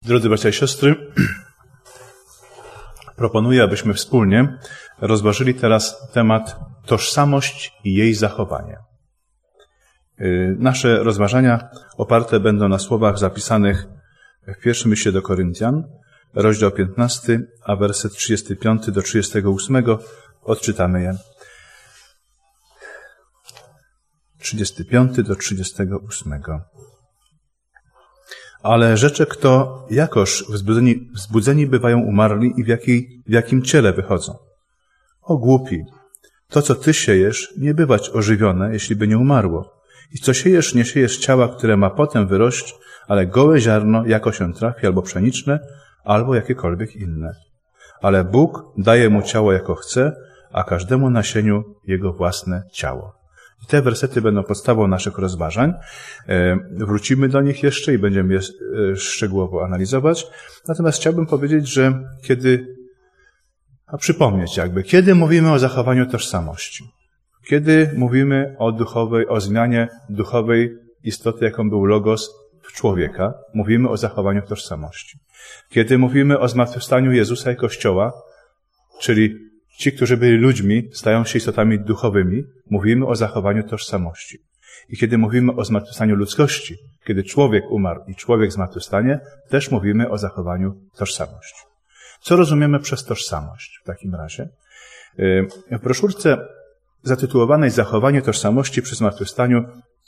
Drodzy bracia i siostry, proponuję, abyśmy wspólnie rozważyli teraz temat tożsamość i jej zachowanie. Nasze rozważania oparte będą na słowach zapisanych w pierwszym liście do Koryntian, rozdział 15, a werset 35 do 38. Odczytamy je. 35 do 38. Ale rzecze kto, jakoż wzbudzeni bywają umarli i w jakim ciele wychodzą. O głupi, to co ty siejesz, nie bywać ożywione, jeśli by nie umarło. I co siejesz, nie siejesz ciała, które ma potem wyrość, ale gołe ziarno, jako się trafi, albo pszeniczne, albo jakiekolwiek inne. Ale Bóg daje mu ciało, jako chce, a każdemu nasieniu jego własne ciało. I te wersety będą podstawą naszych rozważań. Wrócimy do nich jeszcze i będziemy je szczegółowo analizować. Natomiast chciałbym powiedzieć, że przypomnieć kiedy mówimy o zachowaniu tożsamości, kiedy mówimy o zmianie duchowej istoty, jaką był Logos w człowieka, mówimy o zachowaniu tożsamości. Kiedy mówimy o zmartwychwstaniu Jezusa i Kościoła, czyli ci, którzy byli ludźmi, stają się istotami duchowymi, mówimy o zachowaniu tożsamości. I kiedy mówimy o zmartwychwstaniu ludzkości, kiedy człowiek umarł i człowiek zmartwychwstanie, też mówimy o zachowaniu tożsamości. Co rozumiemy przez tożsamość w takim razie? W broszurce zatytułowanej Zachowanie tożsamości przy zmartwychwstaniu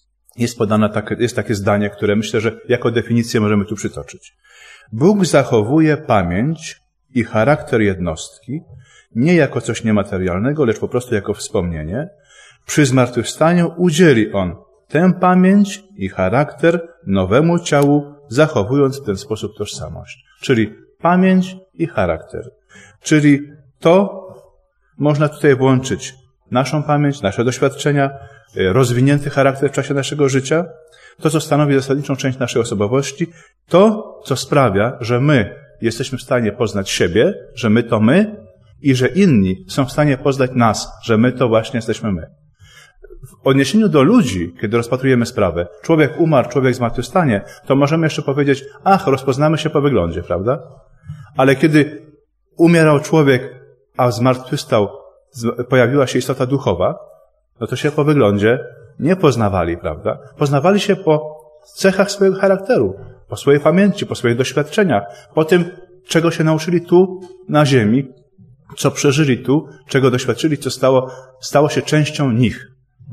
jest takie zdanie, które myślę, że jako definicję możemy tu przytoczyć. Bóg zachowuje pamięć i charakter jednostki, nie jako coś niematerialnego, lecz po prostu jako wspomnienie. Przy zmartwychwstaniu udzieli On tę pamięć i charakter nowemu ciału, zachowując w ten sposób tożsamość. Czyli pamięć i charakter. Czyli to można tutaj włączyć naszą pamięć, nasze doświadczenia, rozwinięty charakter w czasie naszego życia, to, co stanowi zasadniczą część naszej osobowości, to, co sprawia, że my jesteśmy w stanie poznać siebie, że my to my, i że inni są w stanie poznać nas, że my to właśnie jesteśmy my. W odniesieniu do ludzi, kiedy rozpatrujemy sprawę, człowiek umarł, człowiek zmartwychwstanie, to możemy jeszcze powiedzieć, rozpoznamy się po wyglądzie, prawda? Ale kiedy umierał człowiek, a zmartwychwstał, pojawiła się istota duchowa, no to się po wyglądzie nie poznawali, prawda? Poznawali się po cechach swojego charakteru, po swojej pamięci, po swoich doświadczeniach, po tym, czego się nauczyli tu na ziemi, co przeżyli tu, czego doświadczyli, co stało się częścią nich.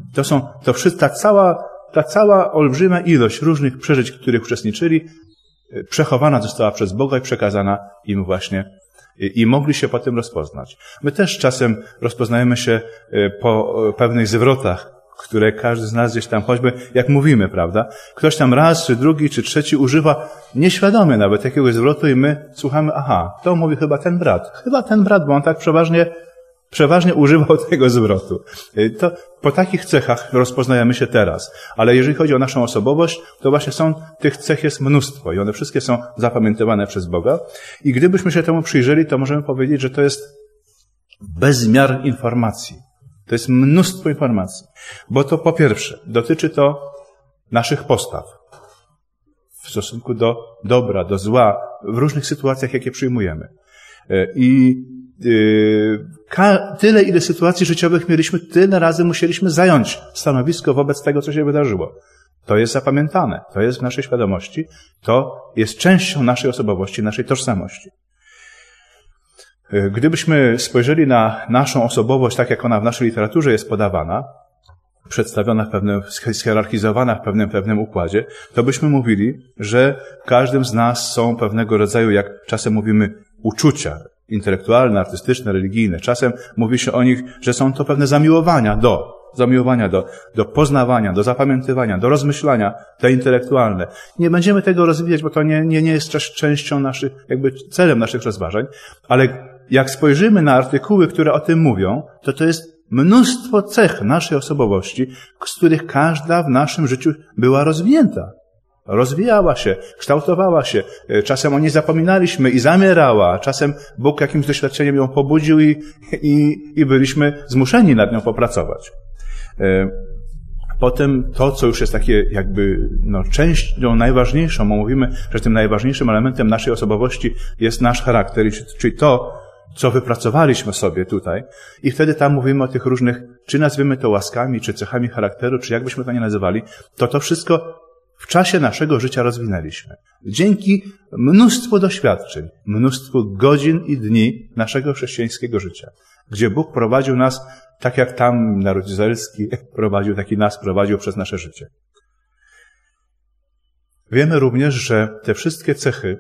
Ta cała olbrzymia ilość różnych przeżyć, w których uczestniczyli, przechowana została przez Boga i przekazana im właśnie i mogli się potem rozpoznać. My też czasem rozpoznajemy się po pewnych zwrotach, które każdy z nas gdzieś tam, choćby jak mówimy, prawda? Ktoś tam raz, czy drugi, czy trzeci używa nieświadomie nawet jakiegoś zwrotu i my słuchamy, to mówi chyba ten brat, bo on tak przeważnie używał tego zwrotu. To po takich cechach rozpoznajemy się teraz. Ale jeżeli chodzi o naszą osobowość, to właśnie tych cech jest mnóstwo i one wszystkie są zapamiętywane przez Boga. I gdybyśmy się temu przyjrzeli, to możemy powiedzieć, że to jest bezmiar informacji. To jest mnóstwo informacji. Bo to po pierwsze, dotyczy to naszych postaw w stosunku do dobra, do zła, w różnych sytuacjach, jakie przyjmujemy. Tyle, ile sytuacji życiowych mieliśmy, tyle razy musieliśmy zająć stanowisko wobec tego, co się wydarzyło. To jest zapamiętane, to jest w naszej świadomości, to jest częścią naszej osobowości, naszej tożsamości. Gdybyśmy spojrzeli na naszą osobowość, tak jak ona w naszej literaturze jest podawana, przedstawiona schierarchizowana w pewnym układzie, to byśmy mówili, że w każdym z nas są pewnego rodzaju, jak czasem mówimy, uczucia intelektualne, artystyczne, religijne. Czasem mówi się o nich, że są to pewne zamiłowania do poznawania, do zapamiętywania, do rozmyślania, te intelektualne. Nie będziemy tego rozwijać, bo to nie jest częścią celem naszych rozważań, ale jak spojrzymy na artykuły, które o tym mówią, to jest mnóstwo cech naszej osobowości, z których każda w naszym życiu była rozwinięta. Rozwijała się, kształtowała się. Czasem o niej zapominaliśmy i zamierała. Czasem Bóg jakimś doświadczeniem ją pobudził i byliśmy zmuszeni nad nią popracować. Potem to, co już jest takie jakby częścią najważniejszą, bo mówimy, że tym najważniejszym elementem naszej osobowości jest nasz charakter, czyli to, co wypracowaliśmy sobie tutaj. I wtedy tam mówimy o tych różnych, czy nazwiemy to łaskami, czy cechami charakteru, czy jak byśmy to nie nazywali, to wszystko w czasie naszego życia rozwinęliśmy. Dzięki mnóstwu doświadczeń, mnóstwu godzin i dni naszego chrześcijańskiego życia, gdzie Bóg prowadził nas tak jak tam naród izraelski prowadził, tak i nas prowadził przez nasze życie. Wiemy również, że te wszystkie cechy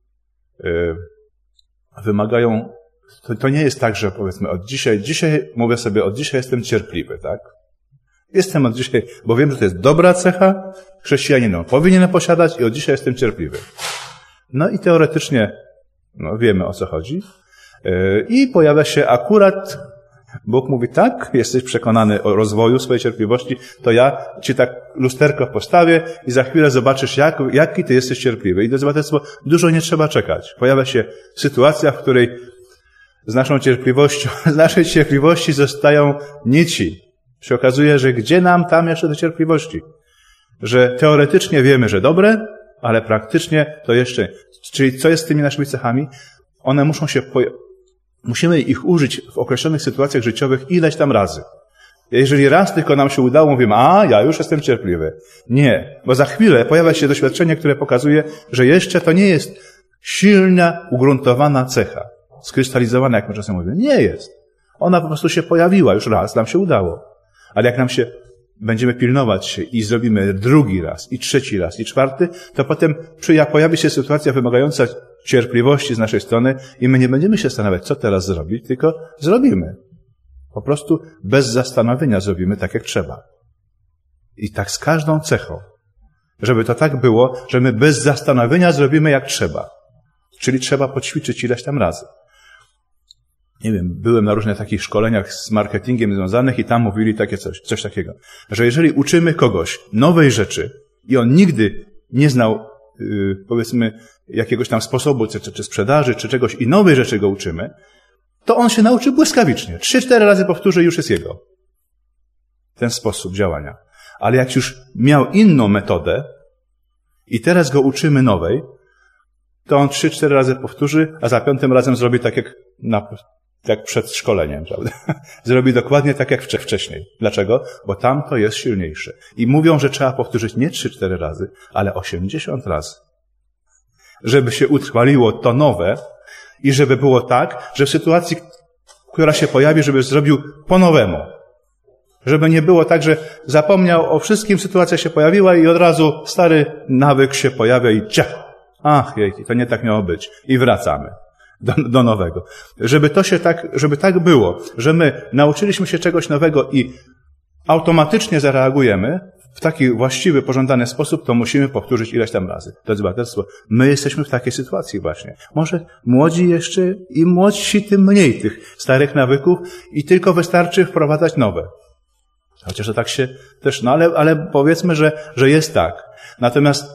wymagają, to nie jest tak, że powiedzmy od dzisiaj mówię sobie, od dzisiaj jestem cierpliwy, tak? Jestem od dzisiaj, bo wiem, że to jest dobra cecha, chrześcijanin powinien posiadać i od dzisiaj jestem cierpliwy. No i teoretycznie wiemy, o co chodzi. I pojawia się akurat, Bóg mówi tak, jesteś przekonany o rozwoju swojej cierpliwości, to ja ci tak lusterko postawię i za chwilę zobaczysz, jaki ty jesteś cierpliwy. I drodzy Państwo, dużo nie trzeba czekać. Pojawia się sytuacja, w której z naszej cierpliwości zostają nici. Się okazuje, że gdzie nam tam jeszcze do cierpliwości? Że teoretycznie wiemy, że dobre, ale praktycznie to jeszcze. Czyli co jest z tymi naszymi cechami? One musimy ich użyć w określonych sytuacjach życiowych ileś tam razy. Jeżeli raz tylko nam się udało, mówimy, ja już jestem cierpliwy. Nie, bo za chwilę pojawia się doświadczenie, które pokazuje, że jeszcze to nie jest silna, ugruntowana cecha. Skrystalizowana, jak my czasem mówimy. Nie jest. Ona po prostu się pojawiła, już raz nam się udało. Ale jak będziemy pilnować się i zrobimy drugi raz, i trzeci raz, i czwarty, to potem jak pojawi się sytuacja wymagająca cierpliwości z naszej strony i my nie będziemy się zastanawiać, co teraz zrobić, tylko zrobimy. Po prostu bez zastanowienia zrobimy tak, jak trzeba. I tak z każdą cechą. Żeby to tak było, że my bez zastanowienia zrobimy jak trzeba. Czyli trzeba poćwiczyć ileś tam razy. Nie wiem, byłem na różnych takich szkoleniach z marketingiem związanych i tam mówili coś takiego, że jeżeli uczymy kogoś nowej rzeczy i on nigdy nie znał, powiedzmy, jakiegoś tam sposobu, czy sprzedaży, czy czegoś i nowej rzeczy go uczymy, to on się nauczy błyskawicznie. 3-4 razy powtórzy i już jest jego. Ten sposób działania. Ale jak już miał inną metodę i teraz go uczymy nowej, to on 3-4 razy powtórzy, a za 5. razem zrobi tak jak przed szkoleniem, prawda? Zrobi dokładnie tak jak wcześniej. Dlaczego? Bo tamto jest silniejsze. I mówią, że trzeba powtórzyć nie 3-4 razy, ale 80 razy. Żeby się utrwaliło to nowe i żeby było tak, że w sytuacji, która się pojawi, żeby zrobił po nowemu. Żeby nie było tak, że zapomniał o wszystkim, sytuacja się pojawiła i od razu stary nawyk się pojawia i ciach! Ach, jejki, to nie tak miało być. I wracamy do nowego. Żeby tak było, że my nauczyliśmy się czegoś nowego i automatycznie zareagujemy w taki właściwy, pożądany sposób, to musimy powtórzyć ileś tam razy. Drodzy braterstwo, my jesteśmy w takiej sytuacji właśnie. Może młodzi jeszcze i młodsi tym mniej tych starych nawyków i tylko wystarczy wprowadzać nowe. Chociaż to tak się też, ale powiedzmy, że jest tak. Natomiast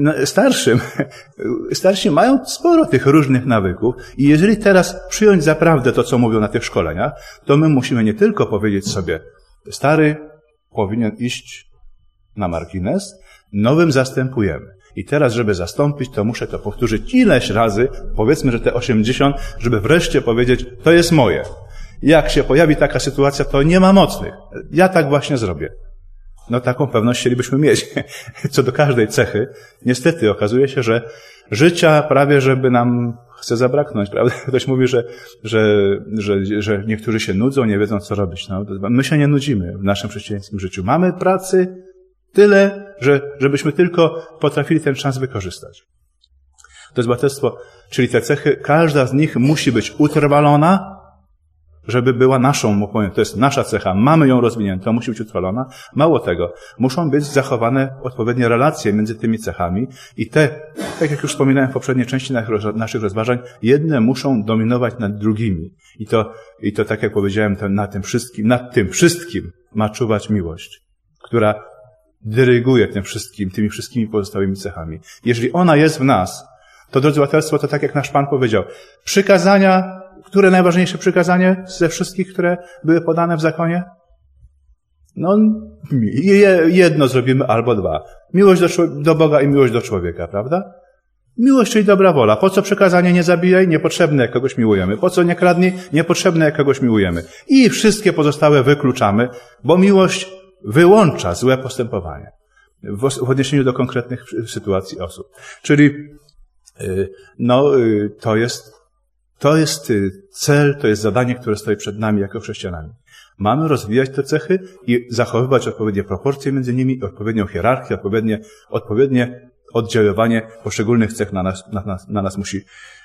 starsi mają sporo tych różnych nawyków i jeżeli teraz przyjąć za prawdę to, co mówią na tych szkoleniach, to my musimy nie tylko powiedzieć sobie, stary powinien iść na margines, nowym zastępujemy. I teraz, żeby zastąpić, to muszę to powtórzyć ileś razy, powiedzmy, że te 80, żeby wreszcie powiedzieć, to jest moje. Jak się pojawi taka sytuacja, to nie ma mocnych. Ja tak właśnie zrobię. Taką pewność chcielibyśmy mieć. Co do każdej cechy, niestety okazuje się, że życia prawie, żeby nam chce zabraknąć, prawda? Ktoś mówi, że niektórzy się nudzą, nie wiedzą, co robić. My się nie nudzimy w naszym chrześcijańskim życiu. Mamy pracy tyle, żebyśmy tylko potrafili ten czas wykorzystać. To jest braterstwo, czyli te cechy, każda z nich musi być utrwalona, żeby była naszą, to jest nasza cecha, mamy ją rozwiniętą, musi być utrwalona. Mało tego, muszą być zachowane odpowiednie relacje między tymi cechami i te, tak jak już wspominałem w poprzedniej części naszych rozważań, jedne muszą dominować nad drugimi. I to tak jak powiedziałem, nad tym wszystkim ma czuwać miłość, która dyryguje tymi wszystkimi pozostałymi cechami. Jeżeli ona jest w nas, to drodzy braterstwo, to tak jak nasz Pan powiedział, które najważniejsze przykazanie ze wszystkich, które były podane w zakonie? No, jedno zrobimy albo dwa. Miłość do Boga i miłość do człowieka, prawda? Miłość, czyli dobra wola. Po co przykazanie nie zabijaj? Niepotrzebne, jak kogoś miłujemy. Po co nie kradnij? Niepotrzebne, jak kogoś miłujemy. I wszystkie pozostałe wykluczamy, bo miłość wyłącza złe postępowanie w odniesieniu do konkretnych sytuacji osób. Czyli to jest cel, to jest zadanie, które stoi przed nami jako chrześcijanami. Mamy rozwijać te cechy i zachowywać odpowiednie proporcje między nimi, odpowiednią hierarchię, odpowiednie oddziaływanie poszczególnych cech na nas musi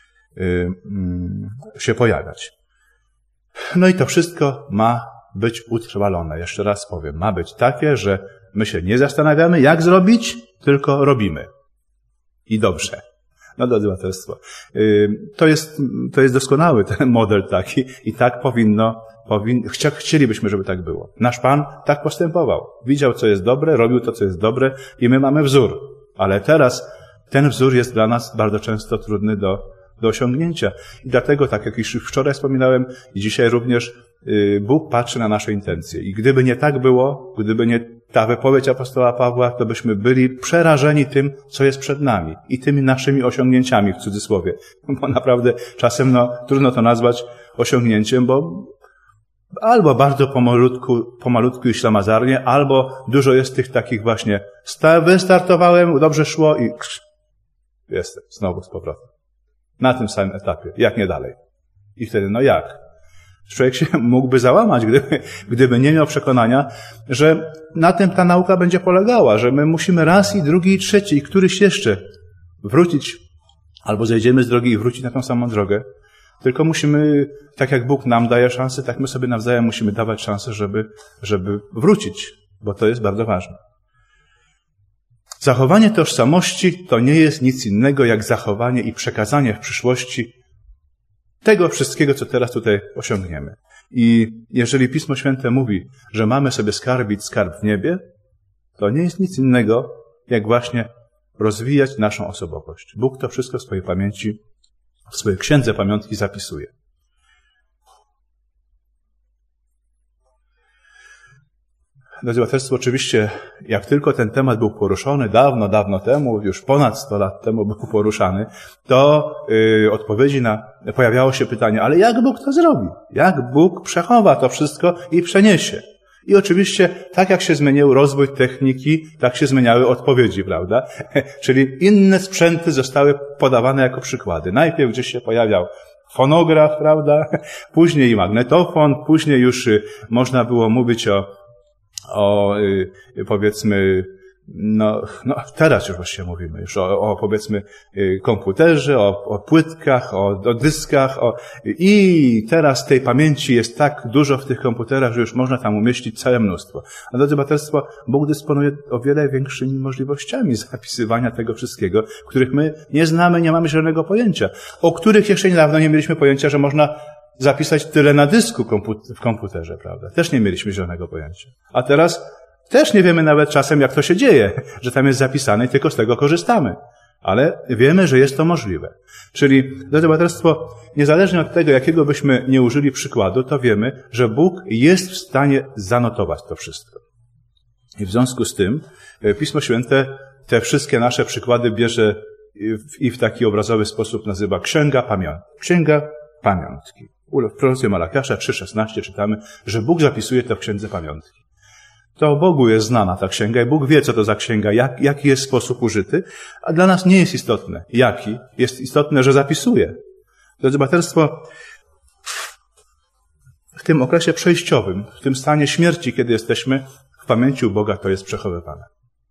się pojawiać. No i to wszystko ma być utrwalone. Jeszcze raz powiem, ma być takie, że my się nie zastanawiamy, jak zrobić, tylko robimy. I dobrze. No drodzy braterstwo, to jest doskonały ten model taki i tak chcielibyśmy, żeby tak było. Nasz Pan tak postępował. Widział, co jest dobre, robił to, co jest dobre i my mamy wzór. Ale teraz ten wzór jest dla nas bardzo często trudny do osiągnięcia. I dlatego, tak jak już wczoraj wspominałem i dzisiaj również, Bóg patrzy na nasze intencje. I gdyby nie tak było, gdyby nie ta wypowiedź apostoła Pawła, to byśmy byli przerażeni tym, co jest przed nami i tymi naszymi osiągnięciami, w cudzysłowie. Bo naprawdę czasem trudno to nazwać osiągnięciem, bo albo bardzo pomalutku i ślamazarnie, albo dużo jest tych takich właśnie wystartowałem, dobrze szło i jestem znowu z powrotem. Na tym samym etapie. Jak nie dalej? I wtedy, jak? Człowiek się mógłby załamać, gdyby nie miał przekonania, że na tym ta nauka będzie polegała, że my musimy raz i drugi i trzeci i któryś jeszcze wrócić, albo zejdziemy z drogi i wrócić na tą samą drogę. Tylko musimy, tak jak Bóg nam daje szansę, tak my sobie nawzajem musimy dawać szansę, żeby wrócić, bo to jest bardzo ważne. Zachowanie tożsamości to nie jest nic innego jak zachowanie i przekazanie w przyszłości tego wszystkiego, co teraz tutaj osiągniemy. I jeżeli Pismo Święte mówi, że mamy sobie skarbić skarb w niebie, to nie jest nic innego, jak właśnie rozwijać naszą osobowość. Bóg to wszystko w swojej pamięci, w swojej księdze pamiątki zapisuje. Drodzy braterstwo, oczywiście, jak tylko ten temat był poruszony dawno temu, już ponad 100 lat temu był poruszany, to pojawiało się pytanie, ale jak Bóg to zrobi? Jak Bóg przechowa to wszystko i przeniesie? I oczywiście, tak jak się zmienił rozwój techniki, tak się zmieniały odpowiedzi, prawda? Czyli inne sprzęty zostały podawane jako przykłady. Najpierw gdzieś się pojawiał fonograf, prawda? Później magnetofon, później już można było mówić powiedzmy, teraz już właściwie mówimy już powiedzmy komputerze, o płytkach, o dyskach, i teraz tej pamięci jest tak dużo w tych komputerach, że już można tam umieścić całe mnóstwo. A drodzy braterstwo, Bóg dysponuje o wiele większymi możliwościami zapisywania tego wszystkiego, których my nie znamy, nie mamy żadnego pojęcia, o których jeszcze niedawno nie mieliśmy pojęcia, że można zapisać tyle na dysku w komputerze, prawda? Też nie mieliśmy żadnego pojęcia. A teraz też nie wiemy nawet czasem, jak to się dzieje, że tam jest zapisane i tylko z tego korzystamy. Ale wiemy, że jest to możliwe. Czyli, drodzy braterstwo, niezależnie od tego, jakiego byśmy nie użyli przykładu, to wiemy, że Bóg jest w stanie zanotować to wszystko. I w związku z tym Pismo Święte te wszystkie nasze przykłady bierze i w taki obrazowy sposób nazywa Księga Pamiątki. W proroctwie Malachiasza 3,16 czytamy, że Bóg zapisuje to w Księdze Pamiątki. To Bogu jest znana ta księga i Bóg wie, co to za księga, jaki jest sposób użyty, a dla nas nie jest istotne, jaki. Jest istotne, że zapisuje. Drodzy braterstwo, w tym okresie przejściowym, w tym stanie śmierci, kiedy jesteśmy, w pamięci u Boga to jest przechowywane.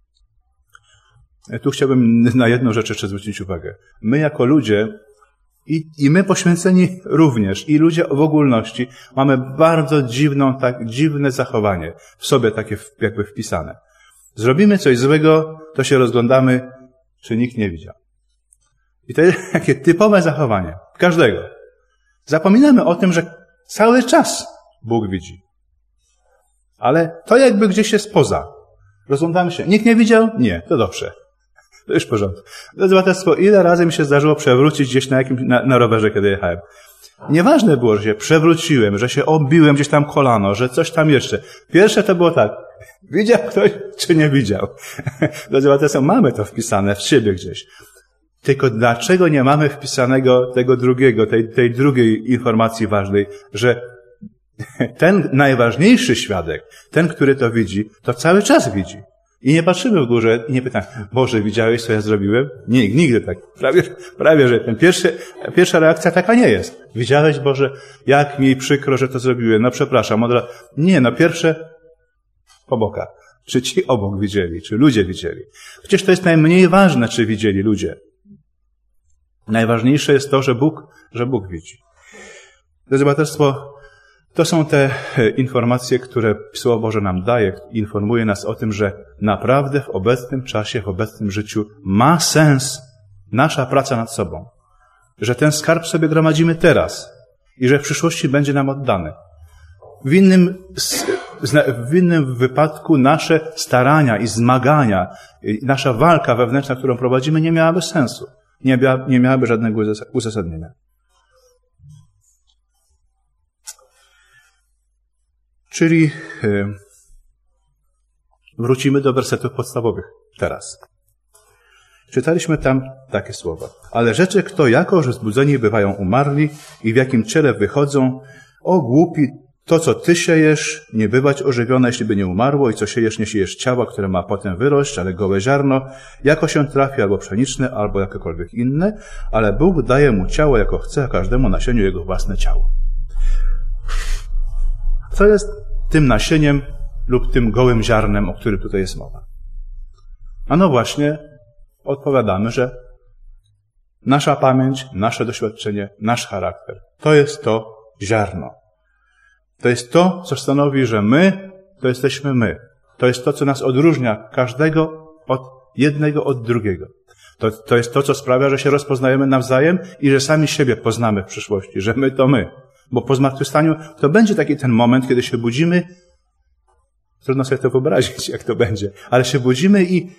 Tu chciałbym na jedną rzecz jeszcze zwrócić uwagę. My jako ludzie i my poświęceni również, i ludzie w ogólności, mamy bardzo dziwne zachowanie w sobie takie jakby wpisane. Zrobimy coś złego, to się rozglądamy, czy nikt nie widział. I to jest takie typowe zachowanie każdego. Zapominamy o tym, że cały czas Bóg widzi. Ale to jakby gdzieś jest poza. Rozglądamy się. Nikt nie widział? Nie. To dobrze. To już w porządku. Drodzy braterstwo, ile razy mi się zdarzyło przewrócić gdzieś na rowerze, kiedy jechałem. Nieważne było, że się przewróciłem, że się obiłem gdzieś tam kolano, że coś tam jeszcze. Pierwsze to było tak, widział ktoś, czy nie widział? Dlatego mamy to wpisane w siebie gdzieś. Tylko dlaczego nie mamy wpisanego tego drugiego, tej drugiej informacji ważnej, że ten najważniejszy świadek, ten, który to widzi, to cały czas widzi. I nie patrzymy w górę i nie pytamy, Boże, widziałeś, co ja zrobiłem? Nie, nigdy tak. Prawie, że pierwsza reakcja taka nie jest. Widziałeś, Boże, jak mi przykro, że to zrobiłem. No przepraszam. Nie, no pierwsze po bokach. Czy ci obok widzieli, czy ludzie widzieli. Przecież to jest najmniej ważne, czy widzieli ludzie. Najważniejsze jest to, że Bóg widzi. Drodzy braterstwo, to są te informacje, które Słowo Boże nam daje, informuje nas o tym, że naprawdę w obecnym czasie, w obecnym życiu ma sens nasza praca nad sobą. Że ten skarb sobie gromadzimy teraz i że w przyszłości będzie nam oddany. W innym wypadku nasze starania i zmagania, nasza walka wewnętrzna, którą prowadzimy, nie miałaby sensu. Nie miałaby żadnego uzasadnienia. Czyli wrócimy do wersetów podstawowych teraz. Czytaliśmy tam takie słowa. Ale rzeczy kto jako, że zbudzeni bywają umarli i w jakim ciele wychodzą, o głupi, to co ty siejesz, nie bywać ożywione, jeśli by nie umarło i co siejesz, nie siejesz ciała, które ma potem wyrość, ale gołe ziarno, jako się trafi albo pszeniczne, albo jakiekolwiek inne, ale Bóg daje mu ciało, jako chce, a każdemu nasieniu jego własne ciało. Co jest tym nasieniem lub tym gołym ziarnem, o którym tutaj jest mowa? No właśnie odpowiadamy, że nasza pamięć, nasze doświadczenie, nasz charakter, to jest to ziarno. To jest to, co stanowi, że my, to jesteśmy my. To jest to, co nas odróżnia każdego jednego od drugiego. To jest to, co sprawia, że się rozpoznajemy nawzajem i że sami siebie poznamy w przyszłości, że my to my. Bo po zmartwychwstaniu to będzie taki ten moment, kiedy się budzimy, trudno sobie to wyobrazić, jak to będzie, ale się budzimy i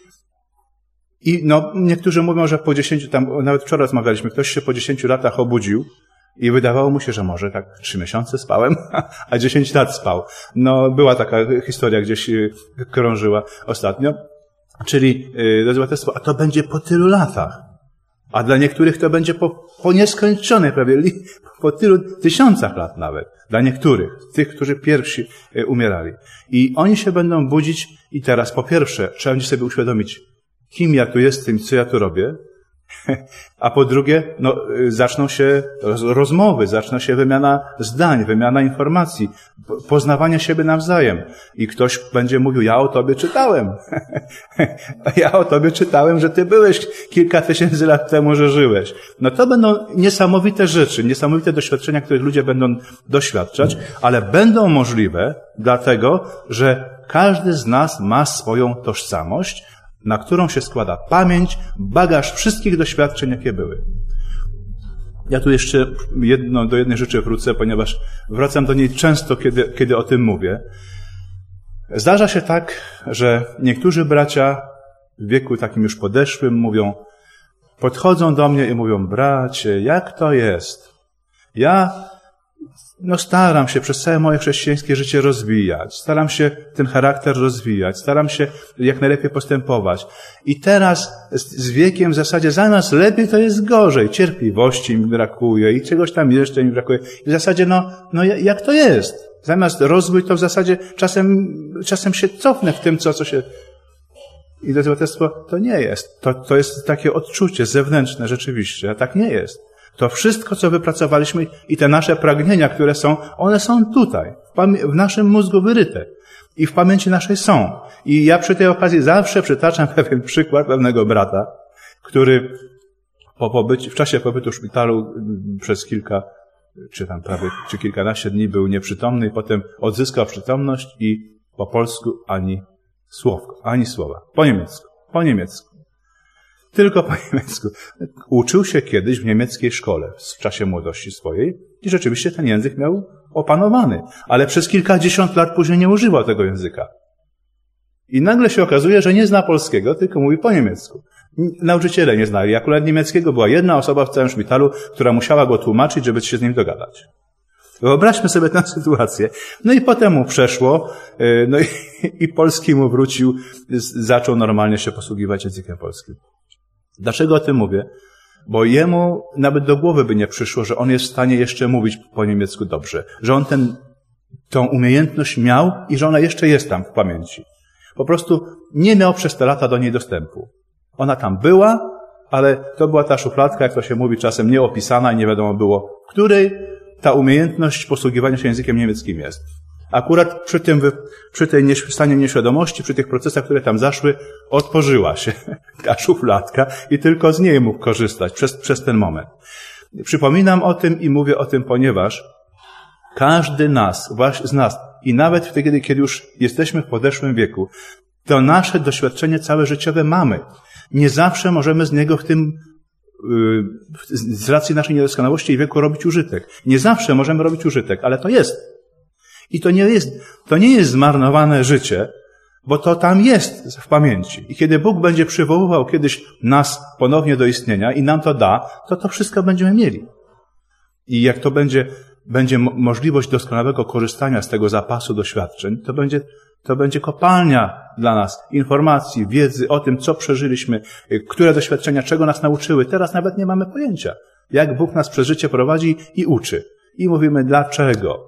niektórzy mówią, że po 10, tam nawet wczoraj rozmawialiśmy, ktoś się po 10 latach obudził i wydawało mu się, że może tak 3 miesiące spałem, a 10 lat spał. No, była taka historia gdzieś krążyła ostatnio. Czyli, drodzy braterstwo, a to będzie po tylu latach. A dla niektórych to będzie po nieskończonej prawie, po tylu tysiącach lat nawet. Dla niektórych, tych, którzy pierwsi umierali. I oni się będą budzić i teraz po pierwsze trzeba będzie sobie uświadomić, kim ja tu jestem i co ja tu robię. A po drugie, zaczną się rozmowy, zaczną się wymiana zdań, wymiana informacji, poznawanie siebie nawzajem. I ktoś będzie mówił, ja o tobie czytałem. Ja o tobie czytałem, że ty byłeś kilka tysięcy lat temu, że żyłeś. No to będą niesamowite rzeczy, niesamowite doświadczenia, których ludzie będą doświadczać, ale będą możliwe dlatego, że każdy z nas ma swoją tożsamość, na którą się składa pamięć, bagaż wszystkich doświadczeń, jakie były. Ja tu jeszcze do jednej rzeczy wrócę, ponieważ wracam do niej często, kiedy o tym mówię. Zdarza się tak, że niektórzy bracia w wieku takim już podeszłym podchodzą do mnie i mówią, bracie, jak to jest? Ja staram się przez całe moje chrześcijańskie życie rozwijać. Staram się ten charakter rozwijać. Staram się jak najlepiej postępować. I teraz z wiekiem w zasadzie zamiast lepiej to jest gorzej. Cierpliwości mi brakuje i czegoś tam jeszcze mi brakuje. I w zasadzie jak to jest? Zamiast rozwój to w zasadzie czasem się cofnę w tym, co się... I drodzy braterstwo, to nie jest. To jest takie odczucie zewnętrzne rzeczywiście, a tak nie jest. To wszystko, co wypracowaliśmy i te nasze pragnienia, które są, one są tutaj, w naszym mózgu wyryte i w pamięci naszej są. I ja przy tej okazji zawsze przytaczam pewien przykład pewnego brata, który w czasie pobytu w szpitalu przez czy kilkanaście dni był nieprzytomny i potem odzyskał przytomność i po polsku ani słowa. Po niemiecku. Tylko po niemiecku. Uczył się kiedyś w niemieckiej szkole w czasie młodości swojej i rzeczywiście ten język miał opanowany, ale przez kilkadziesiąt lat później nie używał tego języka. I nagle się okazuje, że nie zna polskiego, tylko mówi po niemiecku. Nauczyciele nie znali. Akurat niemieckiego była jedna osoba w całym szpitalu, która musiała go tłumaczyć, żeby się z nim dogadać. Wyobraźmy sobie tę sytuację. No i potem mu przeszło, no i polski mu wrócił, zaczął normalnie się posługiwać językiem polskim. Dlaczego o tym mówię? Bo jemu nawet do głowy by nie przyszło, że on jest w stanie jeszcze mówić po niemiecku dobrze. Że on tą umiejętność miał i że ona jeszcze jest tam w pamięci. Po prostu nie miał przez te lata do niej dostępu. Ona tam była, ale to była ta szufladka, jak to się mówi, czasem nieopisana i nie wiadomo było, w której ta umiejętność posługiwania się językiem niemieckim jest. Akurat przy tej stanie nieświadomości, przy tych procesach, które tam zaszły, otworzyła się ta szufladka i tylko z niej mógł korzystać przez ten moment. Przypominam o tym i mówię o tym, ponieważ każdy z nas i nawet wtedy, kiedy już jesteśmy w podeszłym wieku, to nasze doświadczenie całe życiowe mamy. Nie zawsze możemy z niego z racji naszej niedoskonałości i wieku robić użytek. Nie zawsze możemy robić użytek, ale to jest. I to nie jest zmarnowane życie, bo to tam jest w pamięci. I kiedy Bóg będzie przywoływał kiedyś nas ponownie do istnienia i nam to da, to wszystko będziemy mieli. I jak to będzie możliwość doskonałego korzystania z tego zapasu doświadczeń, to będzie kopalnia dla nas informacji, wiedzy o tym, co przeżyliśmy, które doświadczenia, czego nas nauczyły. Teraz nawet nie mamy pojęcia, jak Bóg nas przez życie prowadzi i uczy. I mówimy, dlaczego.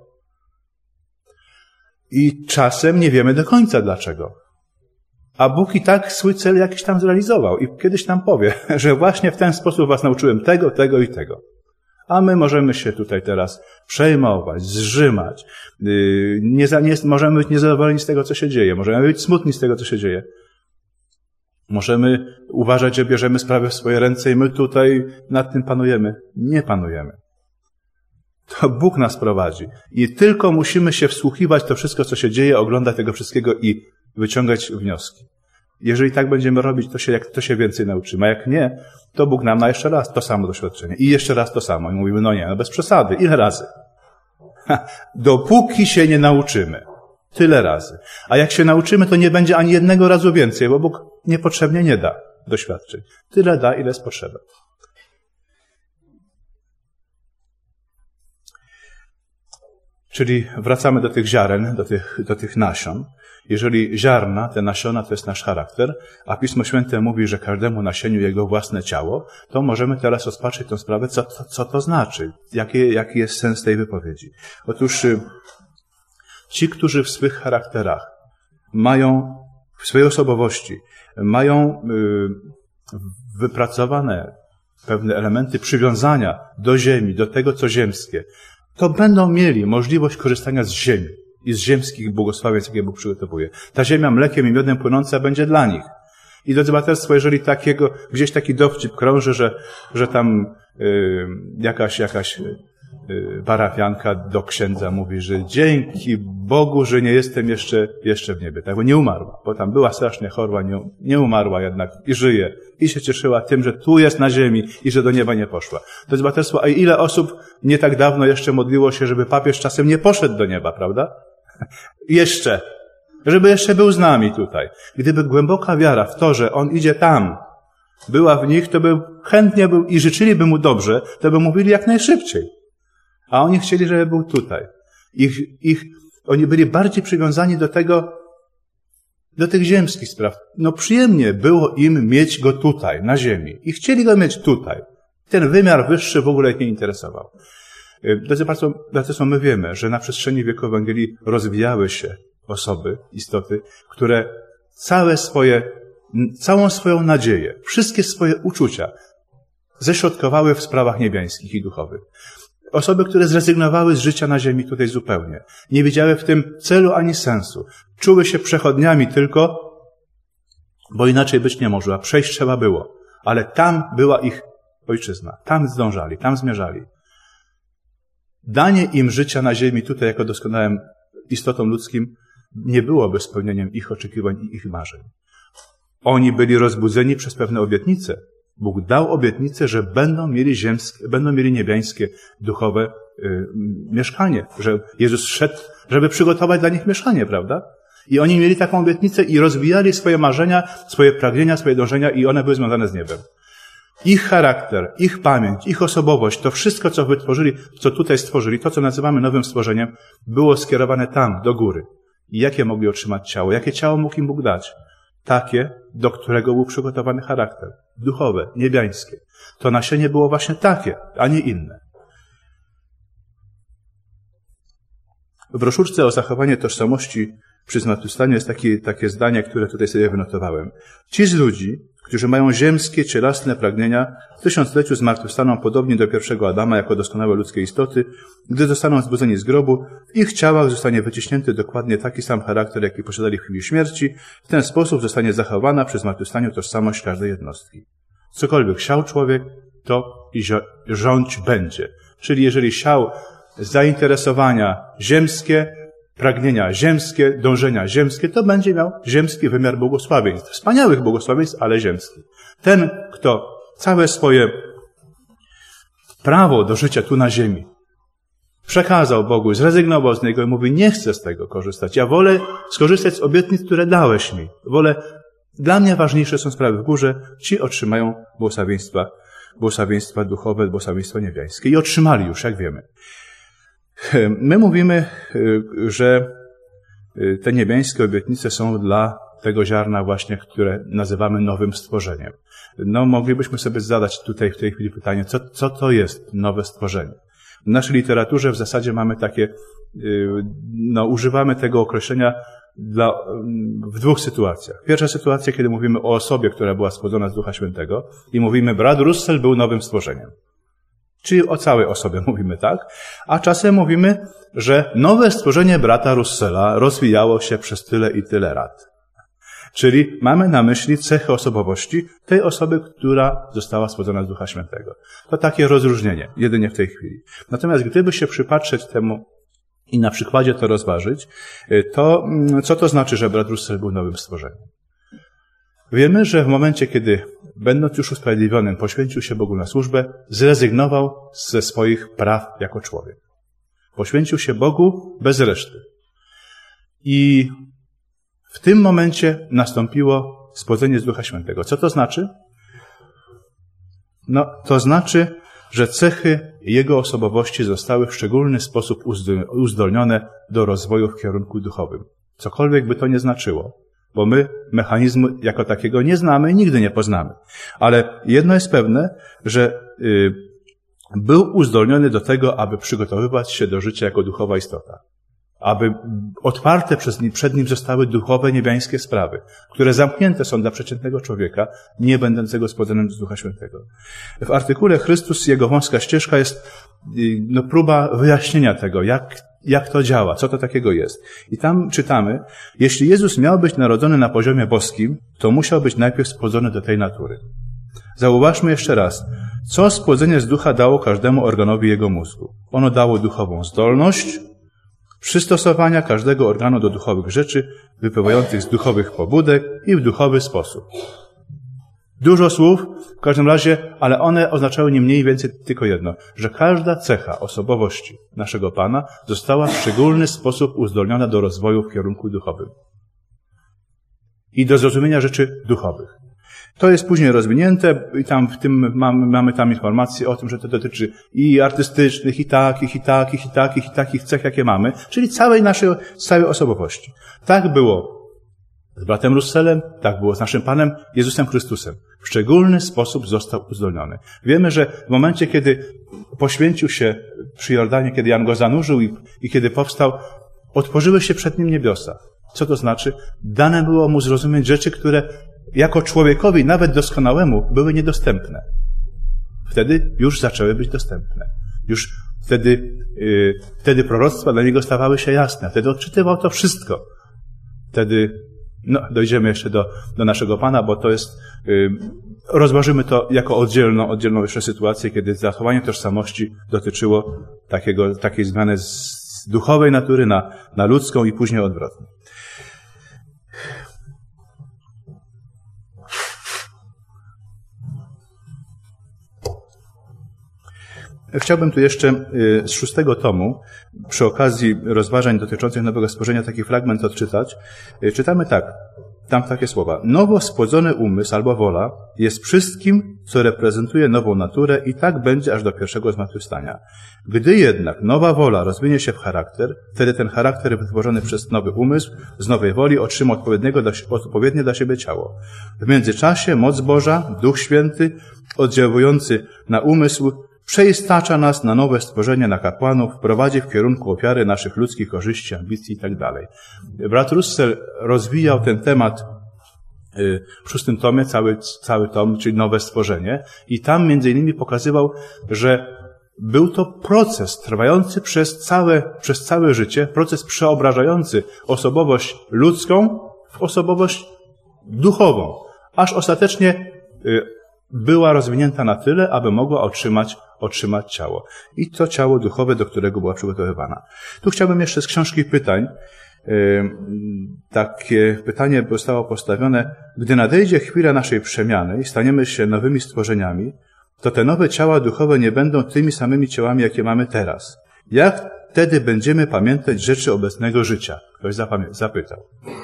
I czasem nie wiemy do końca dlaczego. A Bóg i tak swój cel jakiś tam zrealizował. I kiedyś nam powie, że właśnie w ten sposób was nauczyłem tego, tego i tego. A my możemy się tutaj teraz przejmować, zrzymać. Możemy być niezadowoleni z tego, co się dzieje. Możemy być smutni z tego, co się dzieje. Możemy uważać, że bierzemy sprawę w swoje ręce i my tutaj nad tym panujemy. Nie panujemy. To Bóg nas prowadzi. I tylko musimy się wsłuchiwać w to wszystko, co się dzieje, oglądać tego wszystkiego i wyciągać wnioski. Jeżeli tak będziemy robić, to się więcej nauczymy. A jak nie, to Bóg nam da jeszcze raz to samo doświadczenie. I jeszcze raz to samo. I mówimy, bez przesady. Ile razy? Dopóki się nie nauczymy. Tyle razy. A jak się nauczymy, to nie będzie ani jednego razu więcej, bo Bóg niepotrzebnie nie da doświadczeń. Tyle da, ile jest potrzeba. Czyli wracamy do tych ziaren, do tych nasion. Jeżeli ziarna, te nasiona, to jest nasz charakter, a Pismo Święte mówi, że każdemu nasieniu jego własne ciało, to możemy teraz rozpatrzyć tę sprawę, co to znaczy, jaki jest sens tej wypowiedzi. Otóż ci, którzy w swych charakterach mają, w swojej osobowości, mają wypracowane pewne elementy przywiązania do ziemi, do tego, co ziemskie, to będą mieli możliwość korzystania z ziemi i z ziemskich błogosławieństw, jakie Bóg przygotowuje. Ta ziemia mlekiem i miodem płynąca będzie dla nich. I drodzy braterstwo, jeżeli gdzieś taki dowcip krąży, że tam jakaś parafianka do księdza mówi, że dzięki Bogu, że nie jestem jeszcze w niebie. Tak, bo nie umarła, bo tam była strasznie chorła, nie umarła jednak i żyje. I się cieszyła tym, że tu jest na ziemi i że do nieba nie poszła. To jest braterstwo, a ile osób nie tak dawno jeszcze modliło się, żeby papież czasem nie poszedł do nieba, prawda? Jeszcze. Żeby jeszcze był z nami tutaj. Gdyby głęboka wiara w to, że on idzie tam, była w nich, to by chętnie był i życzyliby mu dobrze, to by mówili jak najszybciej. A oni chcieli, żeby był tutaj. Oni byli bardziej przywiązani do tych ziemskich spraw. Przyjemnie było im mieć go tutaj, na ziemi. I chcieli go mieć tutaj. Ten wymiar wyższy w ogóle ich nie interesował. Dlatego my wiemy, że na przestrzeni wieku Ewangelii rozwijały się osoby, istoty, które całą swoją nadzieję, wszystkie swoje uczucia ześrodkowały w sprawach niebiańskich i duchowych. Osoby, które zrezygnowały z życia na ziemi tutaj zupełnie. Nie widziały w tym celu ani sensu. Czuły się przechodniami tylko, bo inaczej być nie może, a przejść trzeba było. Ale tam była ich ojczyzna. Tam zdążali, tam zmierzali. Danie im życia na ziemi tutaj jako doskonałym istotom ludzkim nie byłoby spełnieniem ich oczekiwań i ich marzeń. Oni byli rozbudzeni przez pewne obietnice. Bóg dał obietnicę, że będą mieli niebiańskie, duchowe mieszkanie. Że Jezus szedł, żeby przygotować dla nich mieszkanie, prawda? I oni mieli taką obietnicę i rozwijali swoje marzenia, swoje pragnienia, swoje dążenia i one były związane z niebem. Ich charakter, ich pamięć, ich osobowość, to wszystko, co wytworzyli, co tutaj stworzyli, to, co nazywamy nowym stworzeniem, było skierowane tam, do góry. I jakie mogli otrzymać ciało? Jakie ciało mógł im Bóg dać? Takie, do którego był przygotowany charakter. Duchowe, niebiańskie. To nasienie było właśnie takie, a nie inne. W broszurce o zachowanie tożsamości przy zmartwychwstaniu jest takie zdanie, które tutaj sobie wynotowałem. Ci z ludzi, którzy mają ziemskie, cielesne pragnienia, w tysiącleciu zmartwychwstaną podobnie do pierwszego Adama jako doskonałe ludzkie istoty, gdy zostaną zbudzeni z grobu, w ich ciałach zostanie wyciśnięty dokładnie taki sam charakter, jaki posiadali w chwili śmierci. W ten sposób zostanie zachowana przy zmartwychwstaniu tożsamość każdej jednostki. Cokolwiek siał człowiek, to i rządź będzie. Czyli jeżeli siał zainteresowania ziemskie, pragnienia ziemskie, dążenia ziemskie, to będzie miał ziemski wymiar błogosławieństw. Wspaniałych błogosławieństw, ale ziemskich. Ten, kto całe swoje prawo do życia tu na ziemi przekazał Bogu i zrezygnował z niego i mówi, nie chcę z tego korzystać. Ja wolę skorzystać z obietnic, które dałeś mi. Dla mnie ważniejsze są sprawy w górze. Ci otrzymają błogosławieństwa duchowe, błogosławieństwa niebiańskie. I otrzymali już, jak wiemy. My mówimy, że te niebiańskie obietnice są dla tego ziarna właśnie, które nazywamy nowym stworzeniem. No, moglibyśmy sobie zadać tutaj w tej chwili pytanie, co to jest nowe stworzenie? W naszej literaturze w zasadzie mamy używamy tego określenia w dwóch sytuacjach. Pierwsza sytuacja, kiedy mówimy o osobie, która była stworzona z Ducha Świętego i mówimy, brat Russell był nowym stworzeniem. Czyli o całej osobie mówimy tak, a czasem mówimy, że nowe stworzenie brata Russella rozwijało się przez tyle i tyle lat. Czyli mamy na myśli cechy osobowości tej osoby, która została stworzona z Ducha Świętego. To takie rozróżnienie, jedynie w tej chwili. Natomiast gdyby się przypatrzeć temu i na przykładzie to rozważyć, to co to znaczy, że brat Russell był nowym stworzeniem? Wiemy, że w momencie, kiedy będąc już usprawiedliwionym, poświęcił się Bogu na służbę, zrezygnował ze swoich praw jako człowiek. Poświęcił się Bogu bez reszty. I w tym momencie nastąpiło spłodzenie z Ducha Świętego. Co to znaczy? No, to znaczy, że cechy jego osobowości zostały w szczególny sposób uzdolnione do rozwoju w kierunku duchowym. Cokolwiek by to nie znaczyło. Bo my mechanizmu jako takiego nie znamy i nigdy nie poznamy. Ale jedno jest pewne, że był uzdolniony do tego, aby przygotowywać się do życia jako duchowa istota. Aby otwarte przed nim zostały duchowe, niebiańskie sprawy, które zamknięte są dla przeciętnego człowieka, nie będącego spłodzonym z Ducha Świętego. W artykule Chrystus i jego wąska ścieżka jest próba wyjaśnienia tego, jak to działa, co to takiego jest. I tam czytamy, jeśli Jezus miał być narodzony na poziomie boskim, to musiał być najpierw spłodzony do tej natury. Zauważmy jeszcze raz, co spłodzenie z ducha dało każdemu organowi jego mózgu. Ono dało duchową zdolność przystosowania każdego organu do duchowych rzeczy, wypływających z duchowych pobudek i w duchowy sposób. Dużo słów, w każdym razie, ale one oznaczały nie mniej więcej tylko jedno, że każda cecha osobowości naszego Pana została w szczególny sposób uzdolniona do rozwoju w kierunku duchowym i do zrozumienia rzeczy duchowych. To jest później rozwinięte i tam w tym mamy tam informacje o tym, że to dotyczy i artystycznych, i takich cech, jakie mamy, czyli całej osobowości. Tak było z bratem Russellem, tak było z naszym Panem Jezusem Chrystusem. W szczególny sposób został uzdolniony. Wiemy, że w momencie, kiedy poświęcił się przy Jordanie, kiedy Jan go zanurzył i kiedy powstał, otworzyły się przed nim niebiosa. Co to znaczy? Dane było mu zrozumieć rzeczy, które jako człowiekowi, nawet doskonałemu, były niedostępne. Wtedy już zaczęły być dostępne. Już wtedy proroctwa dla niego stawały się jasne. Wtedy odczytywał to wszystko. Wtedy dojdziemy jeszcze do naszego Pana, bo to jest, rozważymy to jako oddzielną jeszcze sytuację, kiedy zachowanie tożsamości dotyczyło takiej zmiany z duchowej natury na ludzką i później odwrotnie. Chciałbym tu jeszcze z 6 tomu, przy okazji rozważań dotyczących nowego stworzenia, taki fragment odczytać. Czytamy tak, tam takie słowa. Nowo spłodzony umysł albo wola jest wszystkim, co reprezentuje nową naturę i tak będzie aż do pierwszego zmartwychwstania. Gdy jednak nowa wola rozwinie się w charakter, wtedy ten charakter wytworzony przez nowy umysł z nowej woli otrzyma odpowiednie dla siebie ciało. W międzyczasie moc Boża, Duch Święty, oddziałujący na umysł, przeistacza nas na nowe stworzenie, na kapłanów, prowadzi w kierunku ofiary naszych ludzkich korzyści, ambicji itd. Brat Russell rozwijał ten temat w 6 tomie, cały tom, czyli nowe stworzenie, i tam między innymi pokazywał, że był to proces trwający przez całe życie, proces przeobrażający osobowość ludzką w osobowość duchową, aż ostatecznie była rozwinięta na tyle, aby mogła otrzymać ciało. I to ciało duchowe, do którego była przygotowywana. Tu chciałbym jeszcze z książki pytań. Takie pytanie zostało postawione. Gdy nadejdzie chwila naszej przemiany i staniemy się nowymi stworzeniami, to te nowe ciała duchowe nie będą tymi samymi ciałami, jakie mamy teraz. Jak wtedy będziemy pamiętać rzeczy obecnego życia? Ktoś zapytał.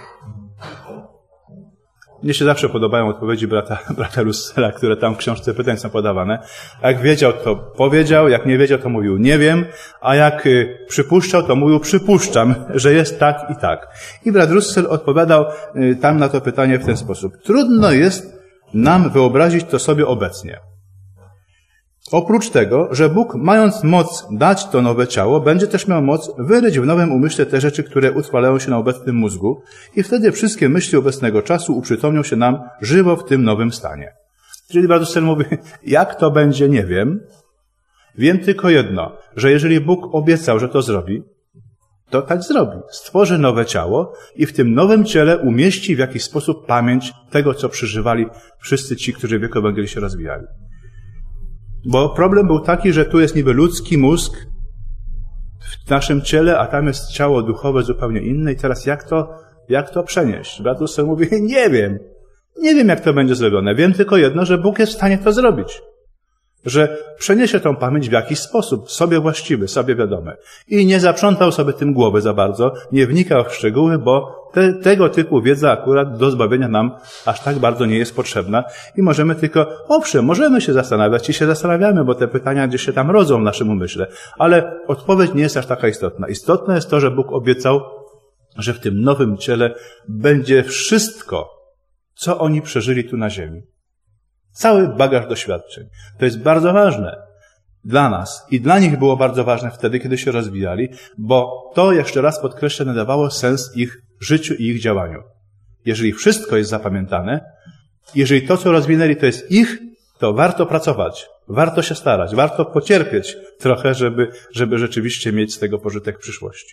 Mnie się zawsze podobają odpowiedzi brata Russella, które tam w książce pytań są podawane. Jak wiedział, to powiedział, jak nie wiedział, to mówił nie wiem, a jak przypuszczał, to mówił przypuszczam, że jest tak i tak. I brat Russell odpowiadał tam na to pytanie w ten sposób. Trudno jest nam wyobrazić to sobie obecnie. Oprócz tego, że Bóg, mając moc dać to nowe ciało, będzie też miał moc wyryć w nowym umyśle te rzeczy, które utrwalają się na obecnym mózgu i wtedy wszystkie myśli obecnego czasu uprzytomnią się nam żywo w tym nowym stanie. Czyli brat Russell mówi, jak to będzie, nie wiem. Wiem tylko jedno, że jeżeli Bóg obiecał, że to zrobi, to tak zrobi. Stworzy nowe ciało i w tym nowym ciele umieści w jakiś sposób pamięć tego, co przeżywali wszyscy ci, którzy w wieku Ewangelii się rozwijali. Bo problem był taki, że tu jest niby ludzki mózg w naszym ciele, a tam jest ciało duchowe zupełnie inne i teraz jak to przenieść? Brat Russell mówi, nie wiem, jak to będzie zrobione. Wiem tylko jedno, że Bóg jest w stanie to zrobić. Że przeniesie tą pamięć w jakiś sposób, sobie właściwy, sobie wiadomy. I nie zaprzątał sobie tym głowy za bardzo, nie wnikał w szczegóły, bo tego typu wiedza akurat do zbawienia nam aż tak bardzo nie jest potrzebna. I możemy tylko, owszem, możemy się zastanawiać i się zastanawiamy, bo te pytania gdzieś się tam rodzą w naszym umyśle. Ale odpowiedź nie jest aż taka istotna. Istotne jest to, że Bóg obiecał, że w tym nowym ciele będzie wszystko, co oni przeżyli tu na ziemi. Cały bagaż doświadczeń. To jest bardzo ważne dla nas i dla nich było bardzo ważne wtedy, kiedy się rozwijali, bo to, jeszcze raz podkreślę, nadawało sens ich życiu i ich działaniu. Jeżeli wszystko jest zapamiętane, jeżeli to, co rozwinęli, to jest ich, to warto pracować, warto się starać, warto pocierpieć trochę, żeby rzeczywiście mieć z tego pożytek w przyszłości.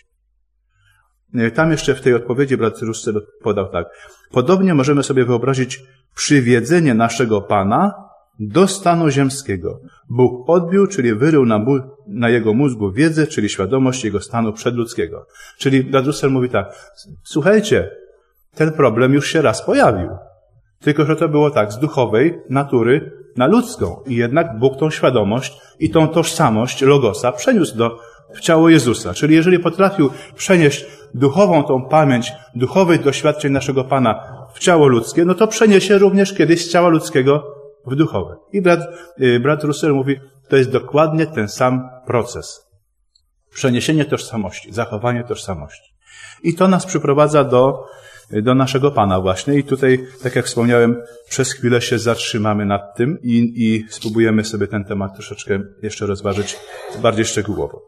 Tam jeszcze w tej odpowiedzi brat Russell podał tak. Podobnie możemy sobie wyobrazić przywiedzenie naszego Pana do stanu ziemskiego. Bóg odbił, czyli wyrył na jego mózgu wiedzę, czyli świadomość jego stanu przedludzkiego. Czyli brat Russell mówi tak, słuchajcie, ten problem już się raz pojawił. Tylko że to było tak, z duchowej natury na ludzką. I jednak Bóg tą świadomość i tą tożsamość Logosa przeniósł w ciało Jezusa. Czyli jeżeli potrafił przenieść duchową tą pamięć duchowych doświadczeń naszego Pana w ciało ludzkie, no to przeniesie również kiedyś z ciała ludzkiego w duchowe. I brat Russell mówi, to jest dokładnie ten sam proces. Przeniesienie tożsamości, zachowanie tożsamości. I to nas przyprowadza do naszego Pana właśnie. I tutaj, tak jak wspomniałem, przez chwilę się zatrzymamy nad tym i spróbujemy sobie ten temat troszeczkę jeszcze rozważyć bardziej szczegółowo.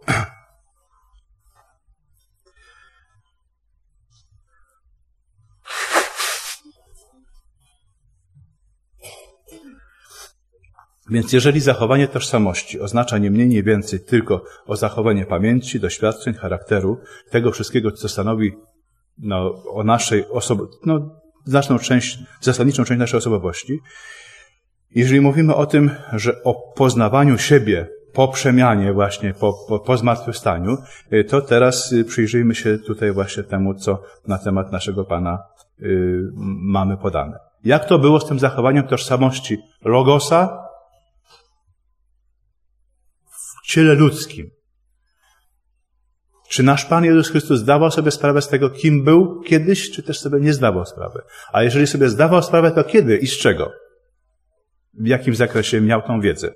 Więc jeżeli zachowanie tożsamości oznacza nie mniej, nie więcej tylko o zachowanie pamięci, doświadczeń, charakteru, tego wszystkiego, co stanowi o naszej zasadniczą część naszej osobowości, jeżeli mówimy o tym, że o poznawaniu siebie po przemianie właśnie, po zmartwychwstaniu, to teraz przyjrzyjmy się tutaj właśnie temu, co na temat naszego Pana mamy podane. Jak to było z tym zachowaniem tożsamości Logosa ciele ludzkim. Czy nasz Pan Jezus Chrystus zdawał sobie sprawę z tego, kim był kiedyś, czy też sobie nie zdawał sprawy? A jeżeli sobie zdawał sprawę, to kiedy i z czego? W jakim zakresie miał tą wiedzę?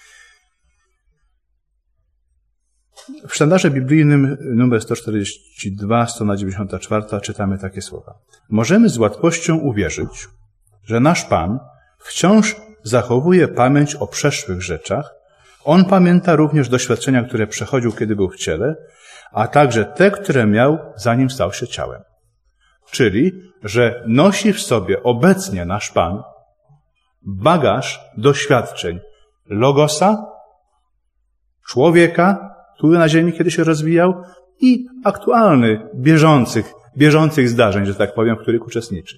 W sztandarze biblijnym numer 142, strona 94 czytamy takie słowa. Możemy z łatwością uwierzyć, że nasz Pan wciąż zachowuje pamięć o przeszłych rzeczach. On pamięta również doświadczenia, które przechodził, kiedy był w ciele, a także te, które miał, zanim stał się ciałem. Czyli, że nosi w sobie obecnie nasz Pan bagaż doświadczeń Logosa, człowieka, który na ziemi kiedy się rozwijał i aktualnych, bieżących zdarzeń, że tak powiem, w których uczestniczy.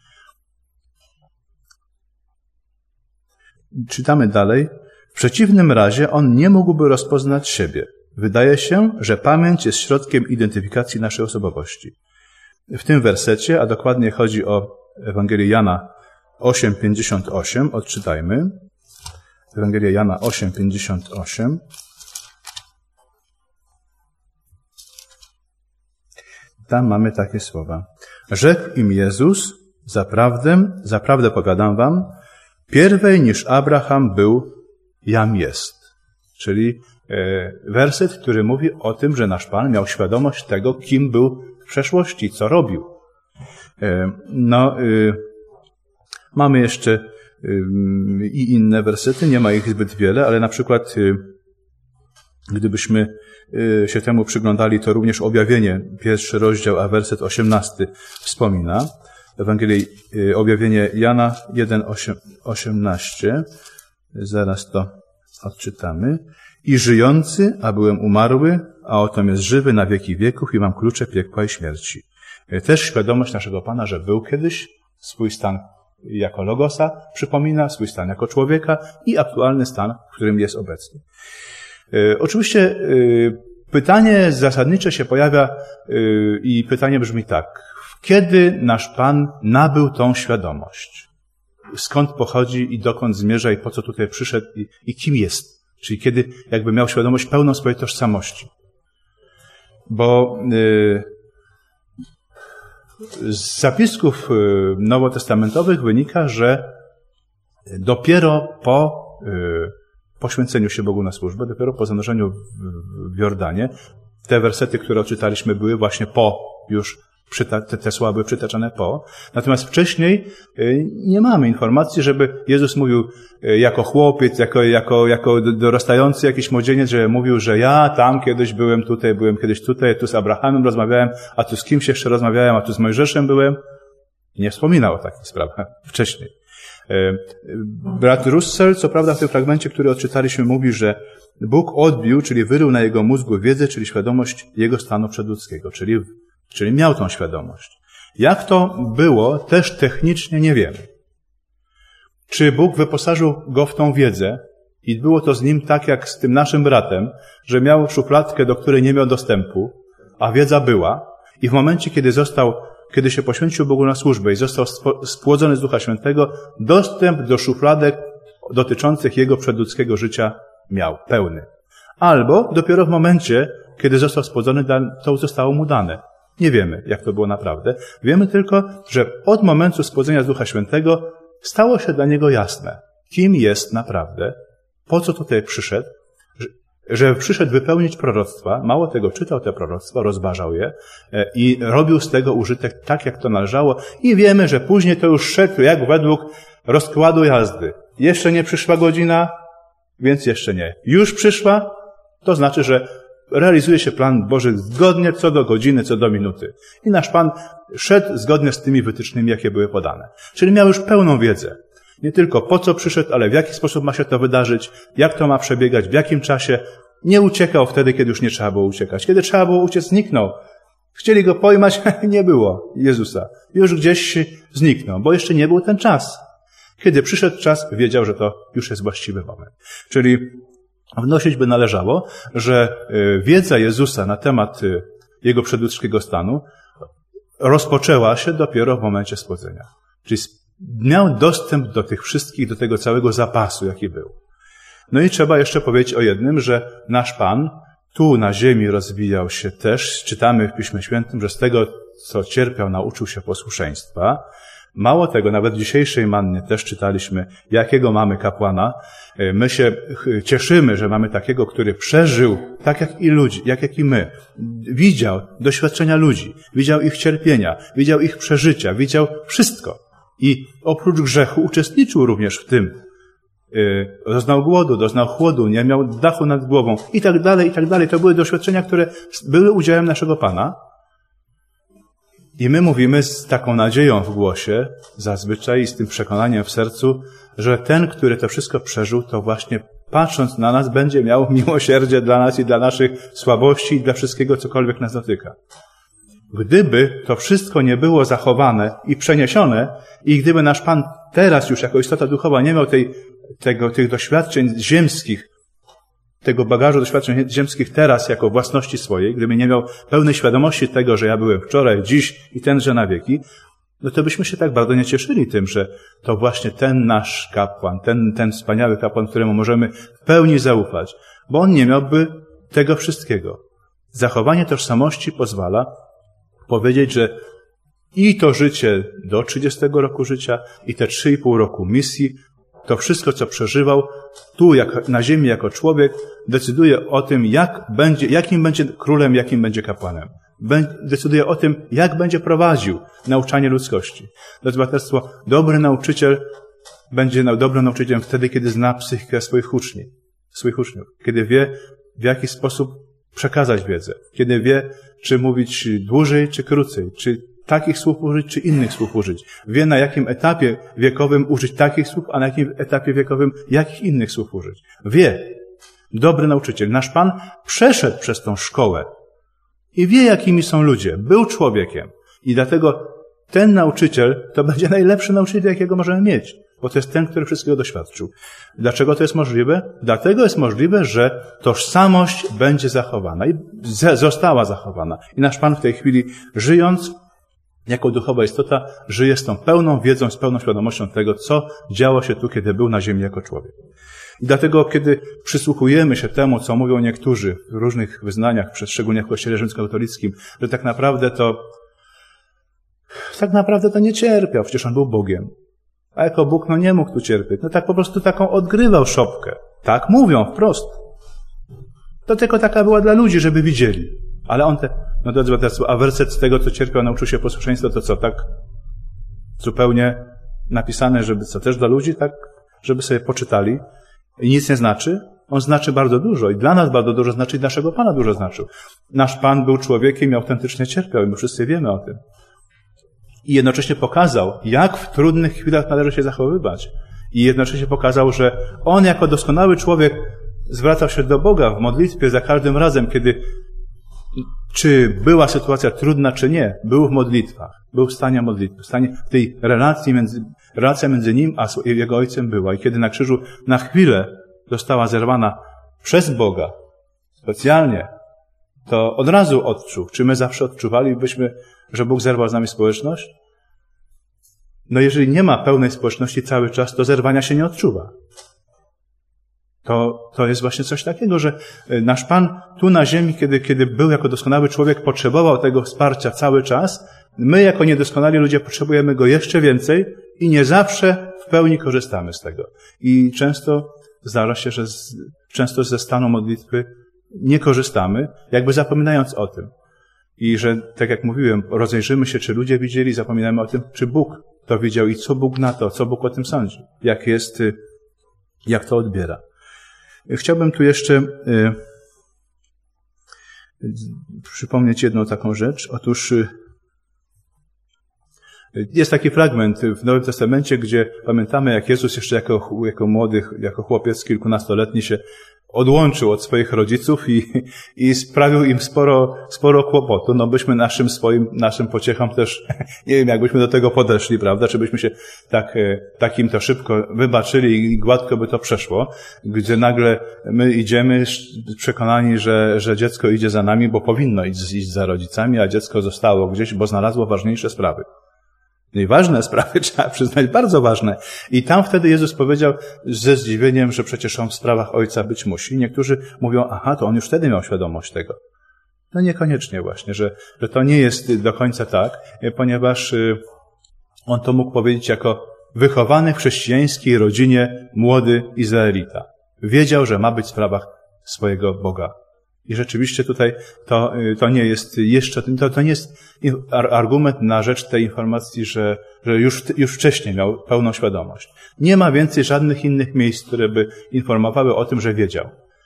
Czytamy dalej. W przeciwnym razie on nie mógłby rozpoznać siebie. Wydaje się, że pamięć jest środkiem identyfikacji naszej osobowości. W tym wersecie, a dokładnie chodzi o Ewangelię Jana 8:58, odczytajmy. Ewangelia Jana 8:58. Tam mamy takie słowa. Rzekł im Jezus, zaprawdę powiadam wam, pierwej niż Abraham był, jam jest. Czyli werset, który mówi o tym, że nasz Pan miał świadomość tego, kim był w przeszłości, co robił. Mamy jeszcze i inne wersety, nie ma ich zbyt wiele, ale na przykład gdybyśmy się temu przyglądali, to również Objawienie, 1 rozdział, a werset 18 wspomina. Ewangelii Objawienie Jana 1:18. Zaraz to odczytamy. I żyjący, a byłem umarły, a oto jest żywy na wieki wieków i mam klucze piekła i śmierci. Też świadomość naszego Pana, że był kiedyś, swój stan jako Logosa przypomina, swój stan jako człowieka i aktualny stan, w którym jest obecny. Oczywiście pytanie zasadnicze się pojawia i pytanie brzmi tak. Kiedy nasz Pan nabył tą świadomość? Skąd pochodzi i dokąd zmierza i po co tutaj przyszedł i kim jest? Czyli kiedy jakby miał świadomość pełną swojej tożsamości. Bo z zapisków nowotestamentowych wynika, że dopiero po poświęceniu się Bogu na służbę, dopiero po zanurzeniu w Jordanie, te wersety, które odczytaliśmy, były właśnie po już te słowa były przytaczane po. Natomiast wcześniej nie mamy informacji, żeby Jezus mówił jako chłopiec, jako dorastający jakiś młodzieniec, że mówił, że ja tam kiedyś byłem kiedyś tutaj, tu z Abrahamem rozmawiałem, a tu z kimś jeszcze rozmawiałem, a tu z Mojżeszem byłem. Nie wspominał o takich sprawach wcześniej. Brat Russell, co prawda w tym fragmencie, który odczytaliśmy, mówi, że Bóg odbił, czyli wyrył na jego mózgu wiedzę, czyli świadomość jego stanu przedludzkiego, czyli miał tą świadomość. Jak to było, też technicznie nie wiemy. Czy Bóg wyposażył go w tą wiedzę i było to z nim tak jak z tym naszym bratem, że miał szufladkę, do której nie miał dostępu, a wiedza była i w momencie, kiedy się poświęcił Bogu na służbę i został spłodzony z Ducha Świętego, dostęp do szufladek dotyczących jego przedludzkiego życia miał, pełny. Albo dopiero w momencie, kiedy został spłodzony, to zostało mu dane. Nie wiemy, jak to było naprawdę. Wiemy tylko, że od momentu spłodzenia z Ducha Świętego stało się dla niego jasne, kim jest naprawdę, po co tutaj przyszedł, że przyszedł wypełnić proroctwa, mało tego, czytał te proroctwa, rozważał je i robił z tego użytek tak, jak to należało i wiemy, że później to już szedł jak według rozkładu jazdy. Jeszcze nie przyszła godzina, więc jeszcze nie. Już przyszła, to znaczy, że realizuje się plan Boży zgodnie co do godziny, co do minuty. I nasz Pan szedł zgodnie z tymi wytycznymi, jakie były podane. Czyli miał już pełną wiedzę. Nie tylko po co przyszedł, ale w jaki sposób ma się to wydarzyć, jak to ma przebiegać, w jakim czasie. Nie uciekał wtedy, kiedy już nie trzeba było uciekać. Kiedy trzeba było uciec, zniknął. Chcieli go pojmać, nie było Jezusa. Już gdzieś zniknął, bo jeszcze nie był ten czas. Kiedy przyszedł czas, wiedział, że to już jest właściwy moment. Czyli wnosić by należało, że wiedza Jezusa na temat jego przedludzkiego stanu rozpoczęła się dopiero w momencie spłodzenia. Czyli miał dostęp do tych wszystkich, do tego całego zapasu, jaki był. No i trzeba jeszcze powiedzieć o jednym, że nasz Pan tu na ziemi rozwijał się też. Czytamy w Piśmie Świętym, że z tego, co cierpiał, nauczył się posłuszeństwa. Mało tego, nawet w dzisiejszej mannie też czytaliśmy, jakiego mamy kapłana. My się cieszymy, że mamy takiego, który przeżył, tak jak i my. Widział doświadczenia ludzi, widział ich cierpienia, widział ich przeżycia, widział wszystko. I oprócz grzechu uczestniczył również w tym. Doznał głodu, doznał chłodu, nie miał dachu nad głową i tak dalej, i tak dalej. To były doświadczenia, które były udziałem naszego Pana. I my mówimy z taką nadzieją w głosie, zazwyczaj i z tym przekonaniem w sercu, że ten, który to wszystko przeżył, to właśnie patrząc na nas będzie miał miłosierdzie dla nas i dla naszych słabości i dla wszystkiego, cokolwiek nas dotyka. Gdyby to wszystko nie było zachowane i przeniesione i gdyby nasz Pan teraz już jako istota duchowa nie miał tych doświadczeń ziemskich, tego bagażu doświadczeń ziemskich teraz jako własności swojej, gdyby nie miał pełnej świadomości tego, że ja byłem wczoraj, dziś i tenże na wieki, no to byśmy się tak bardzo nie cieszyli tym, że to właśnie ten nasz kapłan, ten wspaniały kapłan, któremu możemy w pełni zaufać, bo on nie miałby tego wszystkiego. Zachowanie tożsamości pozwala powiedzieć, że i to życie do 30 roku życia, i te 3,5 roku misji, to wszystko, co przeżywał tu na ziemi jako człowiek, decyduje o tym, jakim będzie królem, jakim będzie kapłanem. Decyduje o tym, jak będzie prowadził nauczanie ludzkości. Drodzy braterstwo, dobry nauczyciel będzie dobrym nauczycielem wtedy, kiedy zna psychikę swoich uczniów, kiedy wie, w jaki sposób przekazać wiedzę, kiedy wie, czy mówić dłużej, czy krócej, czy takich słów użyć, czy innych słów użyć. Wie, na jakim etapie wiekowym użyć takich słów, a na jakim etapie wiekowym jakich innych słów użyć. Wie. Dobry nauczyciel. Nasz Pan przeszedł przez tą szkołę i wie, jakimi są ludzie. Był człowiekiem. I dlatego ten nauczyciel to będzie najlepszy nauczyciel, jakiego możemy mieć. Bo to jest ten, który wszystkiego doświadczył. Dlaczego to jest możliwe? Dlatego jest możliwe, że tożsamość będzie zachowana i została zachowana. I nasz Pan w tej chwili, żyjąc jako duchowa istota, żyje z tą pełną wiedzą, z pełną świadomością tego, co działo się tu, kiedy był na ziemi jako człowiek. I dlatego, kiedy przysłuchujemy się temu, co mówią niektórzy w różnych wyznaniach, szczególnie w Kościele rzymskokatolickim, że tak naprawdę to nie cierpiał, przecież on był Bogiem. A jako Bóg, nie mógł tu cierpieć. Tak po prostu taką odgrywał szopkę. Tak mówią wprost. To tylko taka była dla ludzi, żeby widzieli. Ale on drodzy braterstwo, a werset z tego, co cierpiał, nauczył się posłuszeństwa, to co, tak zupełnie napisane, żeby co, też dla ludzi, tak, żeby sobie poczytali i nic nie znaczy? On znaczy bardzo dużo i dla nas bardzo dużo znaczy i naszego Pana dużo znaczył. Nasz Pan był człowiekiem i autentycznie cierpiał i my wszyscy wiemy o tym. I jednocześnie pokazał, jak w trudnych chwilach należy się zachowywać. I jednocześnie pokazał, że on jako doskonały człowiek zwracał się do Boga w modlitwie za każdym razem, kiedy czy była sytuacja trudna, czy nie, był w modlitwach, był w stanie modlitwy, w tej relacja między nim a jego ojcem była. I kiedy na krzyżu na chwilę została zerwana przez Boga, specjalnie, to od razu odczuł. Czy my zawsze odczuwalibyśmy, że Bóg zerwał z nami społeczność? Jeżeli nie ma pełnej społeczności cały czas, to zerwania się nie odczuwa. To jest właśnie coś takiego, że nasz Pan tu na ziemi, kiedy był jako doskonały człowiek, potrzebował tego wsparcia cały czas. My jako niedoskonali ludzie potrzebujemy go jeszcze więcej i nie zawsze w pełni korzystamy z tego. I często zdarza się, że często ze stanu modlitwy nie korzystamy, jakby zapominając o tym. I że, tak jak mówiłem, rozejrzymy się, czy ludzie widzieli, zapominamy o tym, czy Bóg to widział i co Bóg na to, co Bóg o tym sądzi, jak to odbiera. Chciałbym tu jeszcze przypomnieć jedną taką rzecz. Otóż jest taki fragment w Nowym Testamencie, gdzie pamiętamy, jak Jezus jeszcze jako młody, jako chłopiec kilkunastoletni się odłączył od swoich rodziców i sprawił im sporo kłopotu. Byśmy naszym pociechom też, nie wiem, jakbyśmy do tego podeszli, prawda? Czy byśmy się takim to szybko wybaczyli i gładko by to przeszło, gdzie nagle my idziemy przekonani, że dziecko idzie za nami, bo powinno iść za rodzicami, a dziecko zostało gdzieś, bo znalazło ważniejsze sprawy. No i ważne sprawy, trzeba przyznać, bardzo ważne. I tam wtedy Jezus powiedział ze zdziwieniem, że przecież on w sprawach Ojca być musi. I niektórzy mówią, aha, to on już wtedy miał świadomość tego. No niekoniecznie właśnie, że to nie jest do końca tak, ponieważ on to mógł powiedzieć jako wychowany w chrześcijańskiej rodzinie młody Izraelita. Wiedział, że ma być w sprawach swojego Boga. I rzeczywiście tutaj to nie jest jeszcze, to nie jest argument na rzecz tej informacji, że już wcześniej miał pełną świadomość. Nie ma więcej żadnych innych miejsc, które by informowały o tym, że wiedział.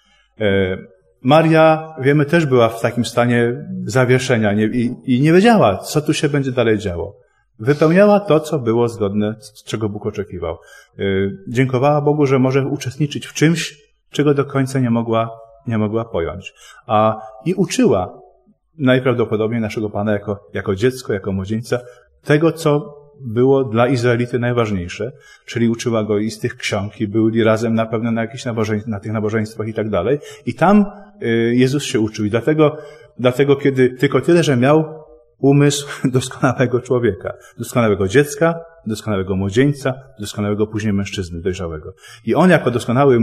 Maria, wiemy, też była w takim stanie zawieszenia i nie wiedziała, co tu się będzie dalej działo. Wypełniała to, co było zgodne, z czego Bóg oczekiwał. Dziękowała Bogu, że może uczestniczyć w czymś, czego do końca nie mogła pojąć. I uczyła najprawdopodobniej naszego Pana jako dziecko, jako młodzieńca tego, co było dla Izraelity najważniejsze, czyli uczyła go i z tych ksiąg, i byli razem na pewno na tych nabożeństwach i tak dalej. I tam Jezus się uczył. I dlatego kiedy tylko tyle, że miał umysł doskonałego człowieka, doskonałego dziecka, doskonałego młodzieńca, doskonałego później mężczyzny dojrzałego. I on jako doskonały,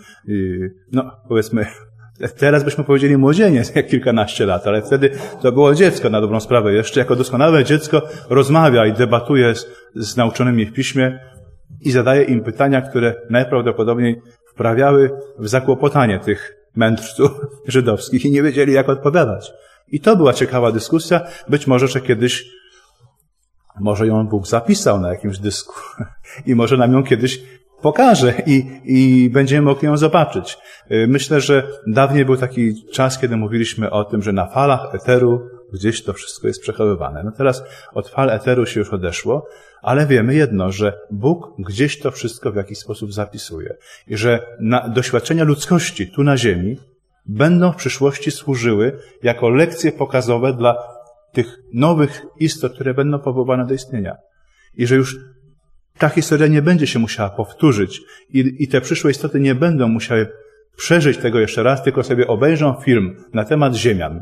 powiedzmy, teraz byśmy powiedzieli młodzieniec, jak kilkanaście lat, ale wtedy to było dziecko na dobrą sprawę jeszcze. Jako doskonałe dziecko rozmawia i debatuje z nauczonymi w piśmie i zadaje im pytania, które najprawdopodobniej wprawiały w zakłopotanie tych mędrców żydowskich i nie wiedzieli, jak odpowiadać. I to była ciekawa dyskusja. Być może, że kiedyś, może ją Bóg zapisał na jakimś dysku i może nam ją kiedyś pokaże i będziemy mogli ją zobaczyć. Myślę, że dawniej był taki czas, kiedy mówiliśmy o tym, że na falach eteru gdzieś to wszystko jest przechowywane. No teraz od fal eteru się już odeszło, ale wiemy jedno, że Bóg gdzieś to wszystko w jakiś sposób zapisuje. I że doświadczenia ludzkości tu na ziemi będą w przyszłości służyły jako lekcje pokazowe dla tych nowych istot, które będą powołane do istnienia. I że już ta historia nie będzie się musiała powtórzyć i te przyszłe istoty nie będą musiały przeżyć tego jeszcze raz, tylko sobie obejrzą film na temat ziemian.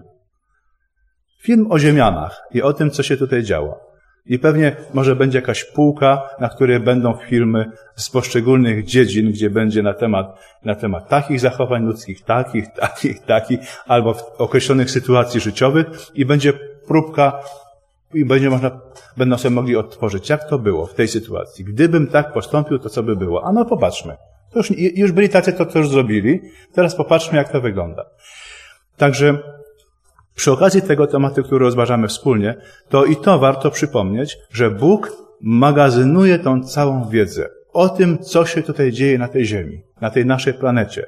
Film o ziemianach i o tym, co się tutaj działo. I pewnie może będzie jakaś półka, na której będą filmy z poszczególnych dziedzin, gdzie będzie na temat takich zachowań ludzkich, takich, albo w określonych sytuacji życiowych i będzie próbka i będą sobie mogli odtworzyć, jak to było w tej sytuacji. Gdybym tak postąpił, to co by było? A no popatrzmy. To już byli tacy, to już zrobili. Teraz popatrzmy, jak to wygląda. Także przy okazji tego tematu, który rozważamy wspólnie, to warto przypomnieć, że Bóg magazynuje tą całą wiedzę o tym, co się tutaj dzieje na tej ziemi, na tej naszej planecie.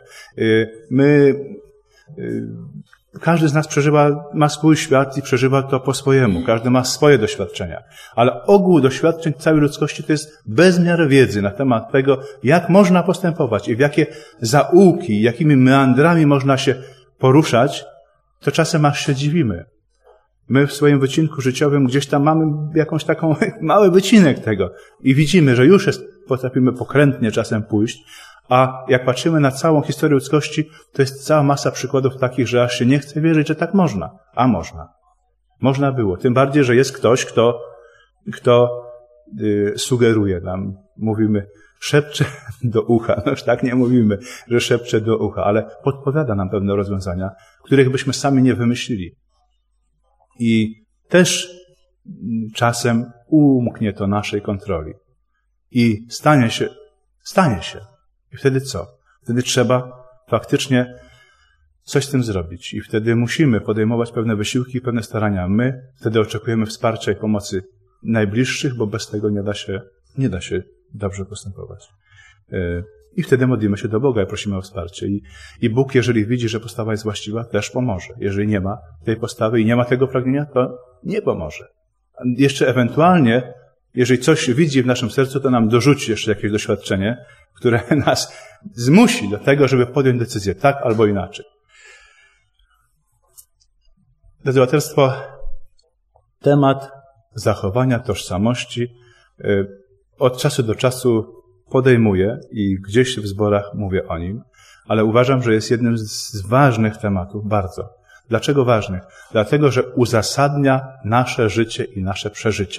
Każdy z nas ma swój świat i przeżywa to po swojemu. Każdy ma swoje doświadczenia. Ale ogół doświadczeń całej ludzkości to jest bezmiar wiedzy na temat tego, jak można postępować i w jakie zaułki, jakimi meandrami można się poruszać, to czasem aż się dziwimy. My w swoim wycinku życiowym gdzieś tam mamy jakąś taką mały wycinek tego i widzimy, że już potrafimy pokrętnie czasem pójść, a jak patrzymy na całą historię ludzkości, to jest cała masa przykładów takich, że aż się nie chce wierzyć, że tak można. A można. Można było. Tym bardziej, że jest ktoś, kto sugeruje nam, mówimy, szepcze do ucha. No już tak nie mówimy, że szepcze do ucha, ale podpowiada nam pewne rozwiązania, których byśmy sami nie wymyślili. I też czasem umknie to naszej kontroli. I stanie się. I wtedy co? Wtedy trzeba faktycznie coś z tym zrobić. I wtedy musimy podejmować pewne wysiłki, pewne starania. My wtedy oczekujemy wsparcia i pomocy najbliższych, bo bez tego nie da się dobrze postępować. I wtedy modlimy się do Boga i prosimy o wsparcie. I Bóg, jeżeli widzi, że postawa jest właściwa, też pomoże. Jeżeli nie ma tej postawy i nie ma tego pragnienia, to nie pomoże. Jeszcze ewentualnie, jeżeli coś widzi w naszym sercu, to nam dorzuci jeszcze jakieś doświadczenie, które nas zmusi do tego, żeby podjąć decyzję tak albo inaczej. Drodzy braterstwo, temat zachowania tożsamości od czasu do czasu podejmuję i gdzieś w zborach mówię o nim, ale uważam, że jest jednym z ważnych tematów, bardzo. Dlaczego ważnych? Dlatego, że uzasadnia nasze życie i nasze przeżycia.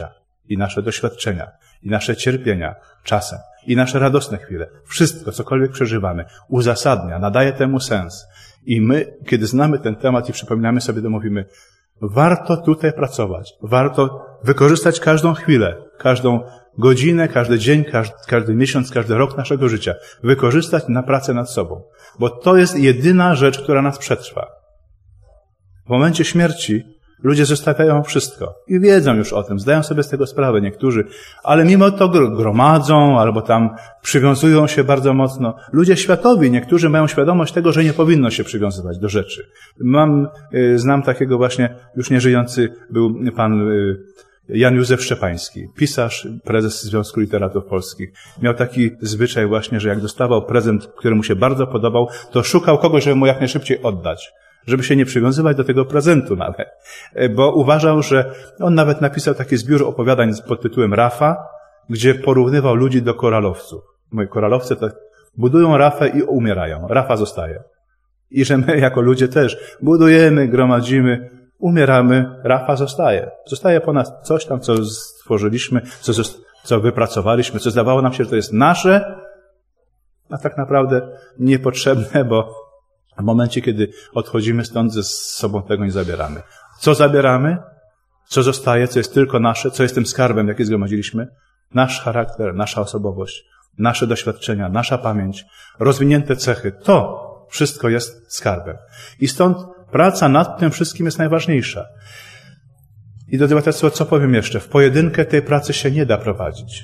i nasze doświadczenia, i nasze cierpienia czasem, i nasze radosne chwile, wszystko, cokolwiek przeżywamy, uzasadnia, nadaje temu sens. I my, kiedy znamy ten temat i przypominamy sobie, to mówimy, warto tutaj pracować, warto wykorzystać każdą chwilę, każdą godzinę, każdy dzień, każdy miesiąc, każdy rok naszego życia, wykorzystać na pracę nad sobą. Bo to jest jedyna rzecz, która nas przetrwa. W momencie śmierci ludzie zostawiają wszystko i wiedzą już o tym, zdają sobie z tego sprawę niektórzy, ale mimo to gromadzą albo tam przywiązują się bardzo mocno. Ludzie światowi, niektórzy mają świadomość tego, że nie powinno się przywiązywać do rzeczy. Znam takiego właśnie, już nieżyjący był pan Jan Józef Szczepański, pisarz, prezes Związku Literatów Polskich. Miał taki zwyczaj właśnie, że jak dostawał prezent, który mu się bardzo podobał, to szukał kogoś, żeby mu jak najszybciej oddać. Żeby się nie przywiązywać do tego prezentu nawet. Bo uważał, że on nawet napisał taki zbiór opowiadań pod tytułem Rafa, gdzie porównywał ludzi do koralowców. Moi koralowcy to budują rafę i umierają. Rafa zostaje. I że my jako ludzie też budujemy, gromadzimy, umieramy, rafa zostaje. Zostaje po nas coś tam, co stworzyliśmy, co wypracowaliśmy, co zdawało nam się, że to jest nasze, a tak naprawdę niepotrzebne, bo w momencie, kiedy odchodzimy stąd, ze sobą tego nie zabieramy. Co zabieramy? Co zostaje? Co jest tylko nasze? Co jest tym skarbem, jaki zgromadziliśmy? Nasz charakter, nasza osobowość, nasze doświadczenia, nasza pamięć, rozwinięte cechy. To wszystko jest skarbem. I stąd praca nad tym wszystkim jest najważniejsza. I do tego, co powiem jeszcze? W pojedynkę tej pracy się nie da prowadzić.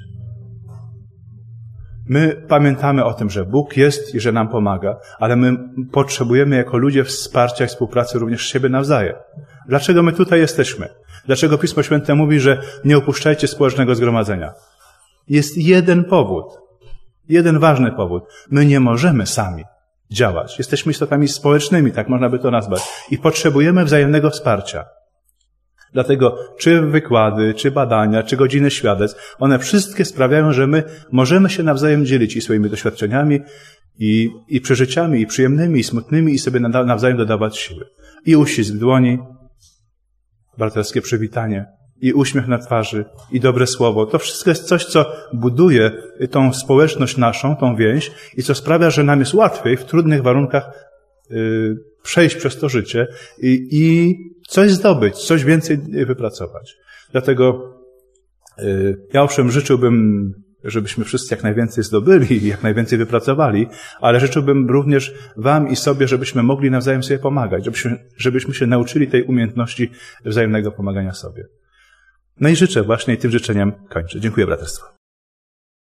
My pamiętamy o tym, że Bóg jest i że nam pomaga, ale my potrzebujemy jako ludzie wsparcia i współpracy również siebie nawzajem. Dlaczego my tutaj jesteśmy? Dlaczego Pismo Święte mówi, że nie opuszczajcie społecznego zgromadzenia? Jest jeden powód. Jeden ważny powód. My nie możemy sami działać. Jesteśmy istotami społecznymi, tak można by to nazwać. I potrzebujemy wzajemnego wsparcia. Dlatego czy wykłady, czy badania, czy godziny świadectw, one wszystkie sprawiają, że my możemy się nawzajem dzielić i swoimi doświadczeniami, i przeżyciami, i przyjemnymi, i smutnymi, i sobie nawzajem dodawać siły. I uścisk dłoni, braterskie przywitanie, i uśmiech na twarzy, i dobre słowo. To wszystko jest coś, co buduje tą społeczność naszą, tą więź i co sprawia, że nam jest łatwiej w trudnych warunkach przejść przez to życie i coś zdobyć, coś więcej wypracować. Dlatego ja owszem życzyłbym, żebyśmy wszyscy jak najwięcej zdobyli i jak najwięcej wypracowali, ale życzyłbym również wam i sobie, żebyśmy mogli nawzajem sobie pomagać, żebyśmy się nauczyli tej umiejętności wzajemnego pomagania sobie. No i życzę właśnie i tym życzeniem kończę. Dziękuję braterstwu.